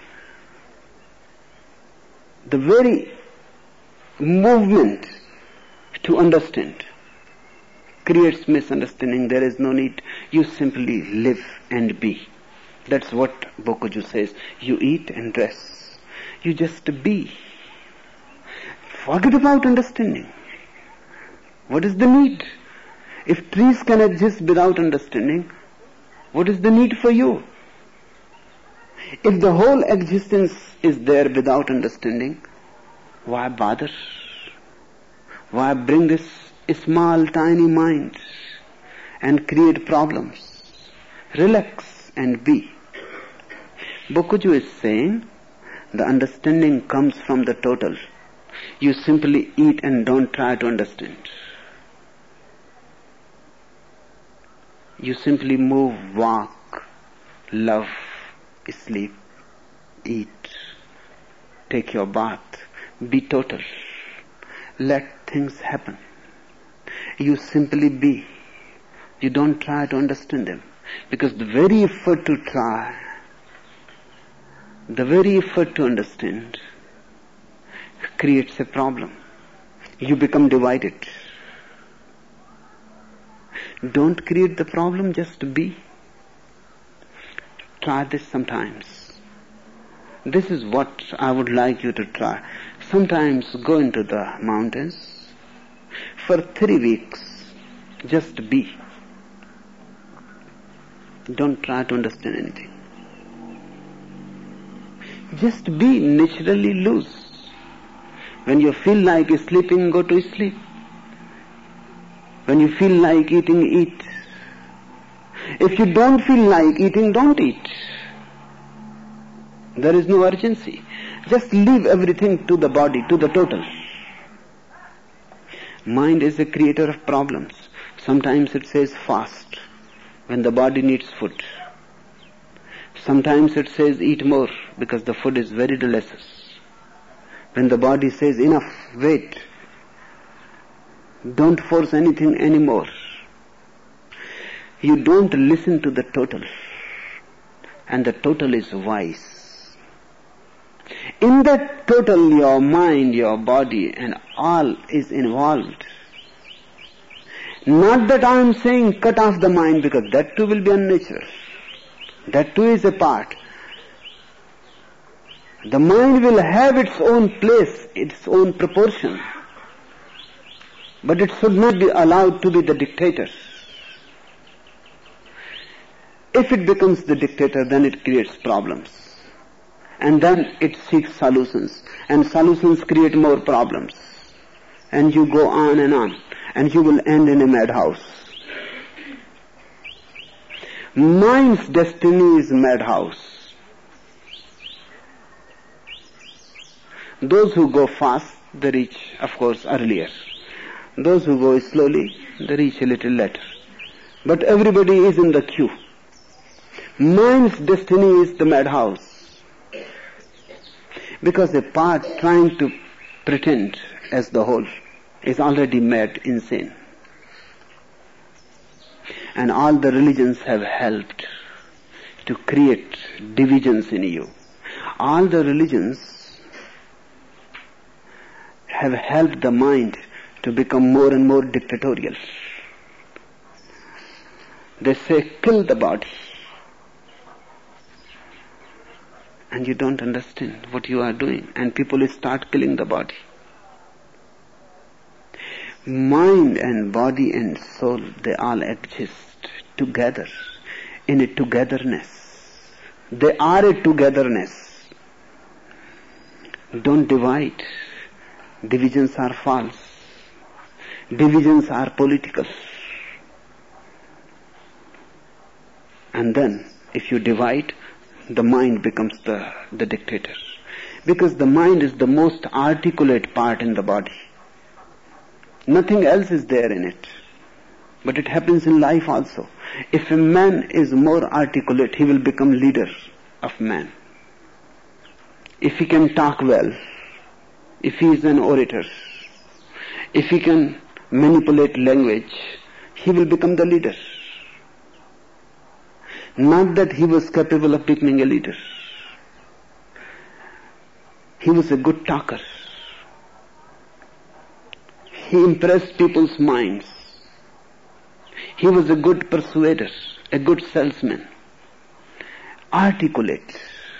the very movement to understand creates misunderstanding. There is no need. You simply live and be. That's what Bokoju says. You eat and dress. You just be. Forget about understanding. What is the need? If trees can exist without understanding, what is the need for you? If the whole existence is there without understanding, why bother? Why bring this small, tiny mind and create problems? Relax and be. Bokoju is saying, the understanding comes from the total. You simply eat and don't try to understand. You simply move, walk, love, sleep, eat, take your bath, be total. Let things happen. You simply be. You don't try to understand them. Because the very effort to try, the very effort to understand creates a problem. You become divided. Don't create the problem, just be. Try this sometimes. This is what I would like you to try. Sometimes go into the mountains. For 3 weeks, just be. Don't try to understand anything. Just be naturally loose. When you feel like sleeping, go to sleep. When you feel like eating, eat. If you don't feel like eating, don't eat. There is no urgency. Just leave everything to the body, to the total. Mind is a creator of problems. Sometimes it says fast when the body needs food. Sometimes it says eat more because the food is very delicious. When the body says enough, wait. Don't force anything anymore. You don't listen to the total. And the total is wise. In that total, your mind, your body, and all is involved. Not that I am saying cut off the mind, because that too will be unnatural. That too is a part. The mind will have its own place, its own proportion. But it should not be allowed to be the dictator. If it becomes the dictator, then it creates problems. And then it seeks solutions. And solutions create more problems. And you go on. And you will end in a madhouse. Mind's destiny is madhouse. Those who go fast, they reach, of course, earlier. Those who go slowly, they reach a little later. But everybody is in the queue. Mind's destiny is the madhouse. Because a part trying to pretend as the whole is already mad insane. And all the religions have helped to create divisions in you. All the religions have helped the mind to become more and more dictatorial. They say, kill the body. And you don't understand what you are doing. And people start killing the body. Mind and body and soul, they all exist together, in a togetherness. They are a togetherness. Don't divide. Divisions are false. Divisions are political. And then, if you divide, the mind becomes the dictator. Because the mind is the most articulate part in the body. Nothing else is there in it. But it happens in life also. If a man is more articulate, he will become leader of man. If he can talk well, if he is an orator, if he can manipulate language, he will become the leader. Not that he was capable of becoming a leader. He was a good talker. He impressed people's minds. He was a good persuader, a good salesman, articulate.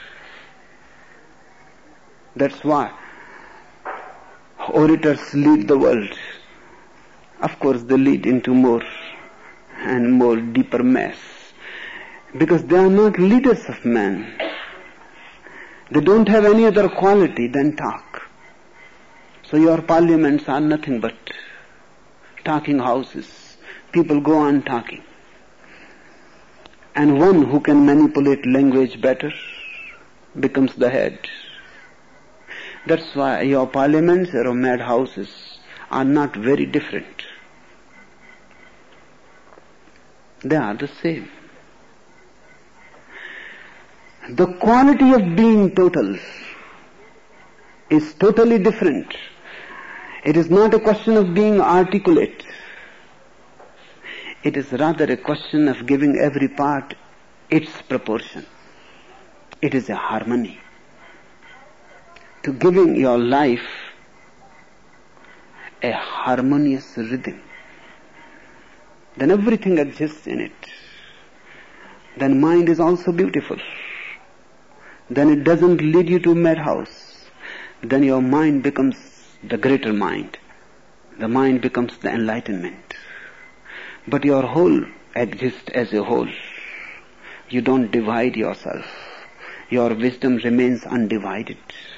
That's why orators lead the world. Of course, they lead into more and more deeper mess, because they are not leaders of man. They don't have any other quality than talk. So your parliaments are nothing but talking houses. People go on talking. And one who can manipulate language better becomes the head. That's why your parliaments or madhouses are not very different. They are the same. The quality of being total is totally different. It is not a question of being articulate. It is rather a question of giving every part its proportion. It is a harmony. To giving your life a harmonious rhythm. Then everything exists in it. Then mind is also beautiful. Then it doesn't lead you to madhouse. Then your mind becomes the greater mind. The mind becomes the enlightenment. But your whole exists as a whole. You don't divide yourself. Your wisdom remains undivided.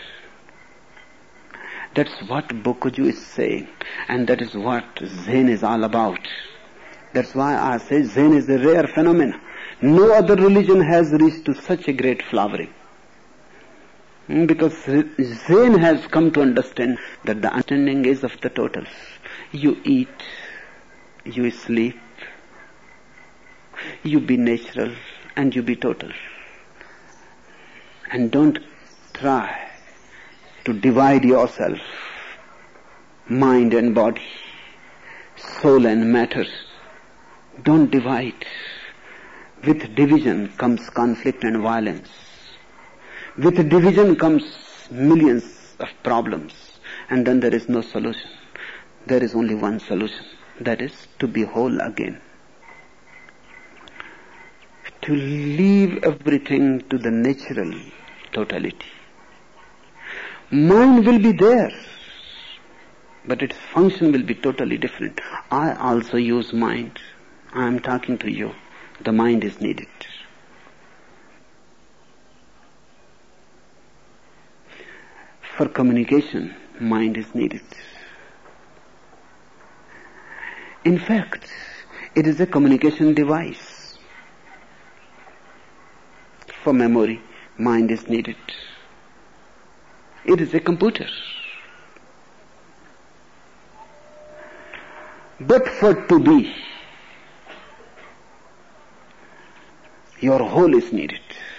That's what Bokuju is saying. And that is what Zen is all about. That's why I say Zen is a rare phenomenon. No other religion has reached to such a great flowering. Because Zen has come to understand that the understanding is of the total. You eat, you sleep, you be natural, and you be total. And don't try to divide yourself, mind and body, soul and matter. Don't divide. With division comes conflict and violence. With division comes millions of problems, and then there is no solution. There is only one solution, that is to be whole again. To leave everything to the natural totality. Mind will be there, but its function will be totally different. I also use mind. I am talking to you. The mind is needed. For communication, mind is needed. In fact, it is a communication device. For memory, mind is needed. It is a computer. But for to be, your whole is needed.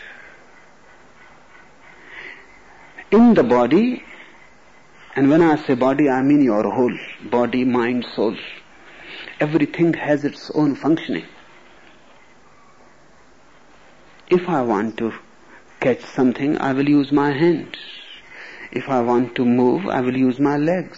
In the body, and when I say body, I mean your whole body, mind, soul. Everything has its own functioning. If I want to catch something, I will use my hands. If I want to move, I will use my legs.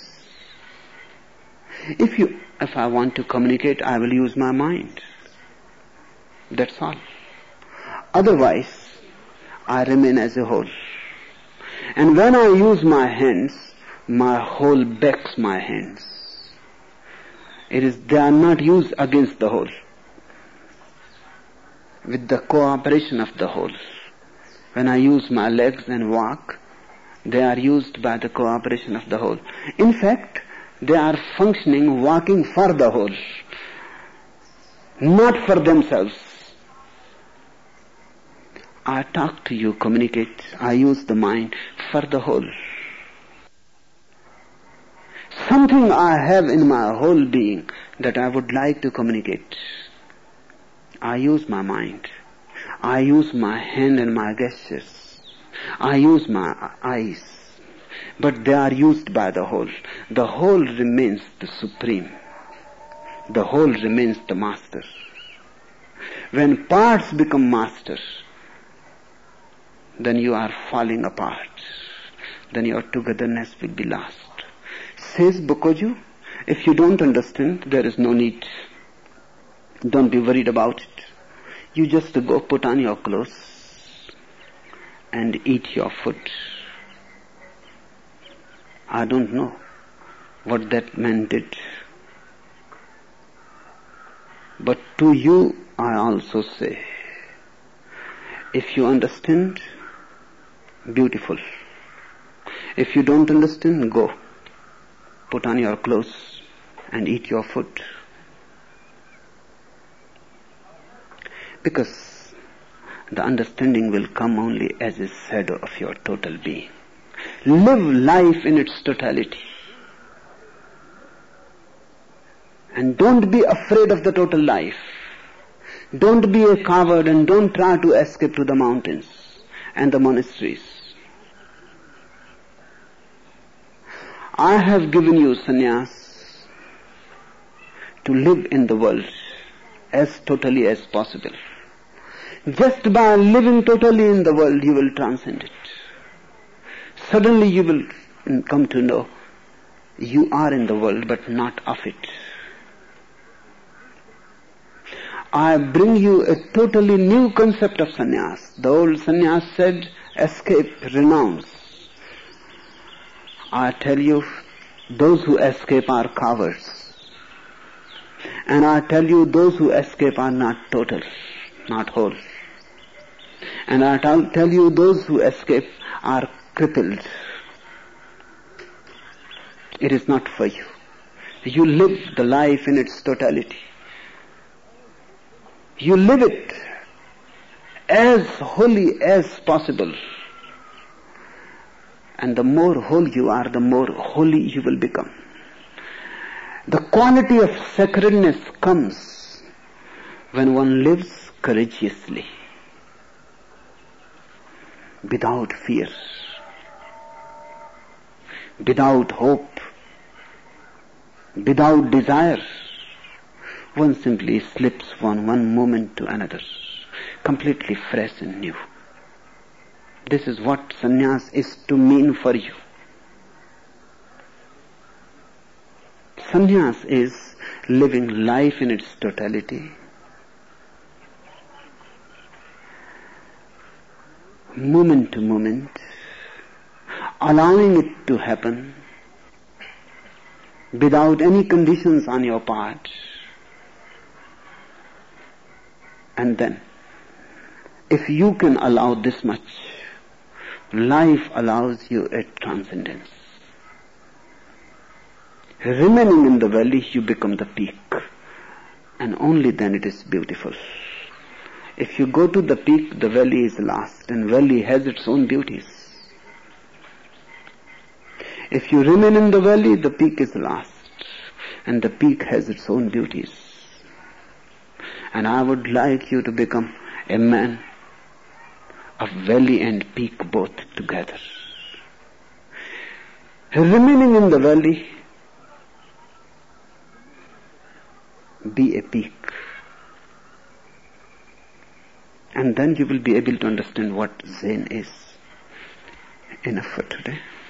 If I want to communicate, I will use my mind. That's all. Otherwise, I remain as a whole. And when I use my hands, my whole backs my hands. They are not used against the whole. with the cooperation of the whole. When I use my legs and walk, they are used by the cooperation of the whole. In fact, they are functioning, working for the whole, not for themselves. I talk to you, communicate, I use the mind for the whole. Something I have in my whole being that I would like to communicate. I use my mind. I use my hand and my gestures. I use my eyes. But they are used by the whole. The whole remains the supreme. The whole remains the master. When parts become masters, then you are falling apart. Then your togetherness will be lost. Says Bokoju, if you don't understand, there is no need. Don't be worried about it. You just go put on your clothes and eat your food. I don't know what that man did. But to you I also say, if you understand, beautiful. If you don't understand, go. Put on your clothes and eat your food. Because the understanding will come only as a shadow of your total being. Live life in its totality. And don't be afraid of the total life. Don't be a coward and don't try to escape to the mountains and the monasteries. I have given you sannyas to live in the world as totally as possible. Just by living totally in the world, you will transcend it. Suddenly you will come to know you are in the world but not of it. I bring you a totally new concept of sannyas. The old sannyas said, escape, renounce. I tell you, those who escape are cowards. And I tell you, those who escape are not total, not whole. And I tell you, those who escape are crippled. It is not for you. You live the life in its totality. You live it as wholly as possible. And the more whole you are, the more holy you will become. The quality of sacredness comes when one lives courageously, without fear, without hope, without desire. One simply slips from one moment to another, completely fresh and new. This is what sannyas is to mean for you. Sannyas is living life in its totality, moment to moment, allowing it to happen without any conditions on your part. And then, if you can allow this much, life allows you a transcendence. Remaining in the valley, you become the peak. And only then it is beautiful. If you go to the peak, the valley is lost, and valley has its own beauties. If you remain in the valley, the peak is lost, and the peak has its own beauties. And I would like you to become a man of valley and peak both together. Remaining in the valley, be a peak. And then you will be able to understand what Zen is. Enough for today.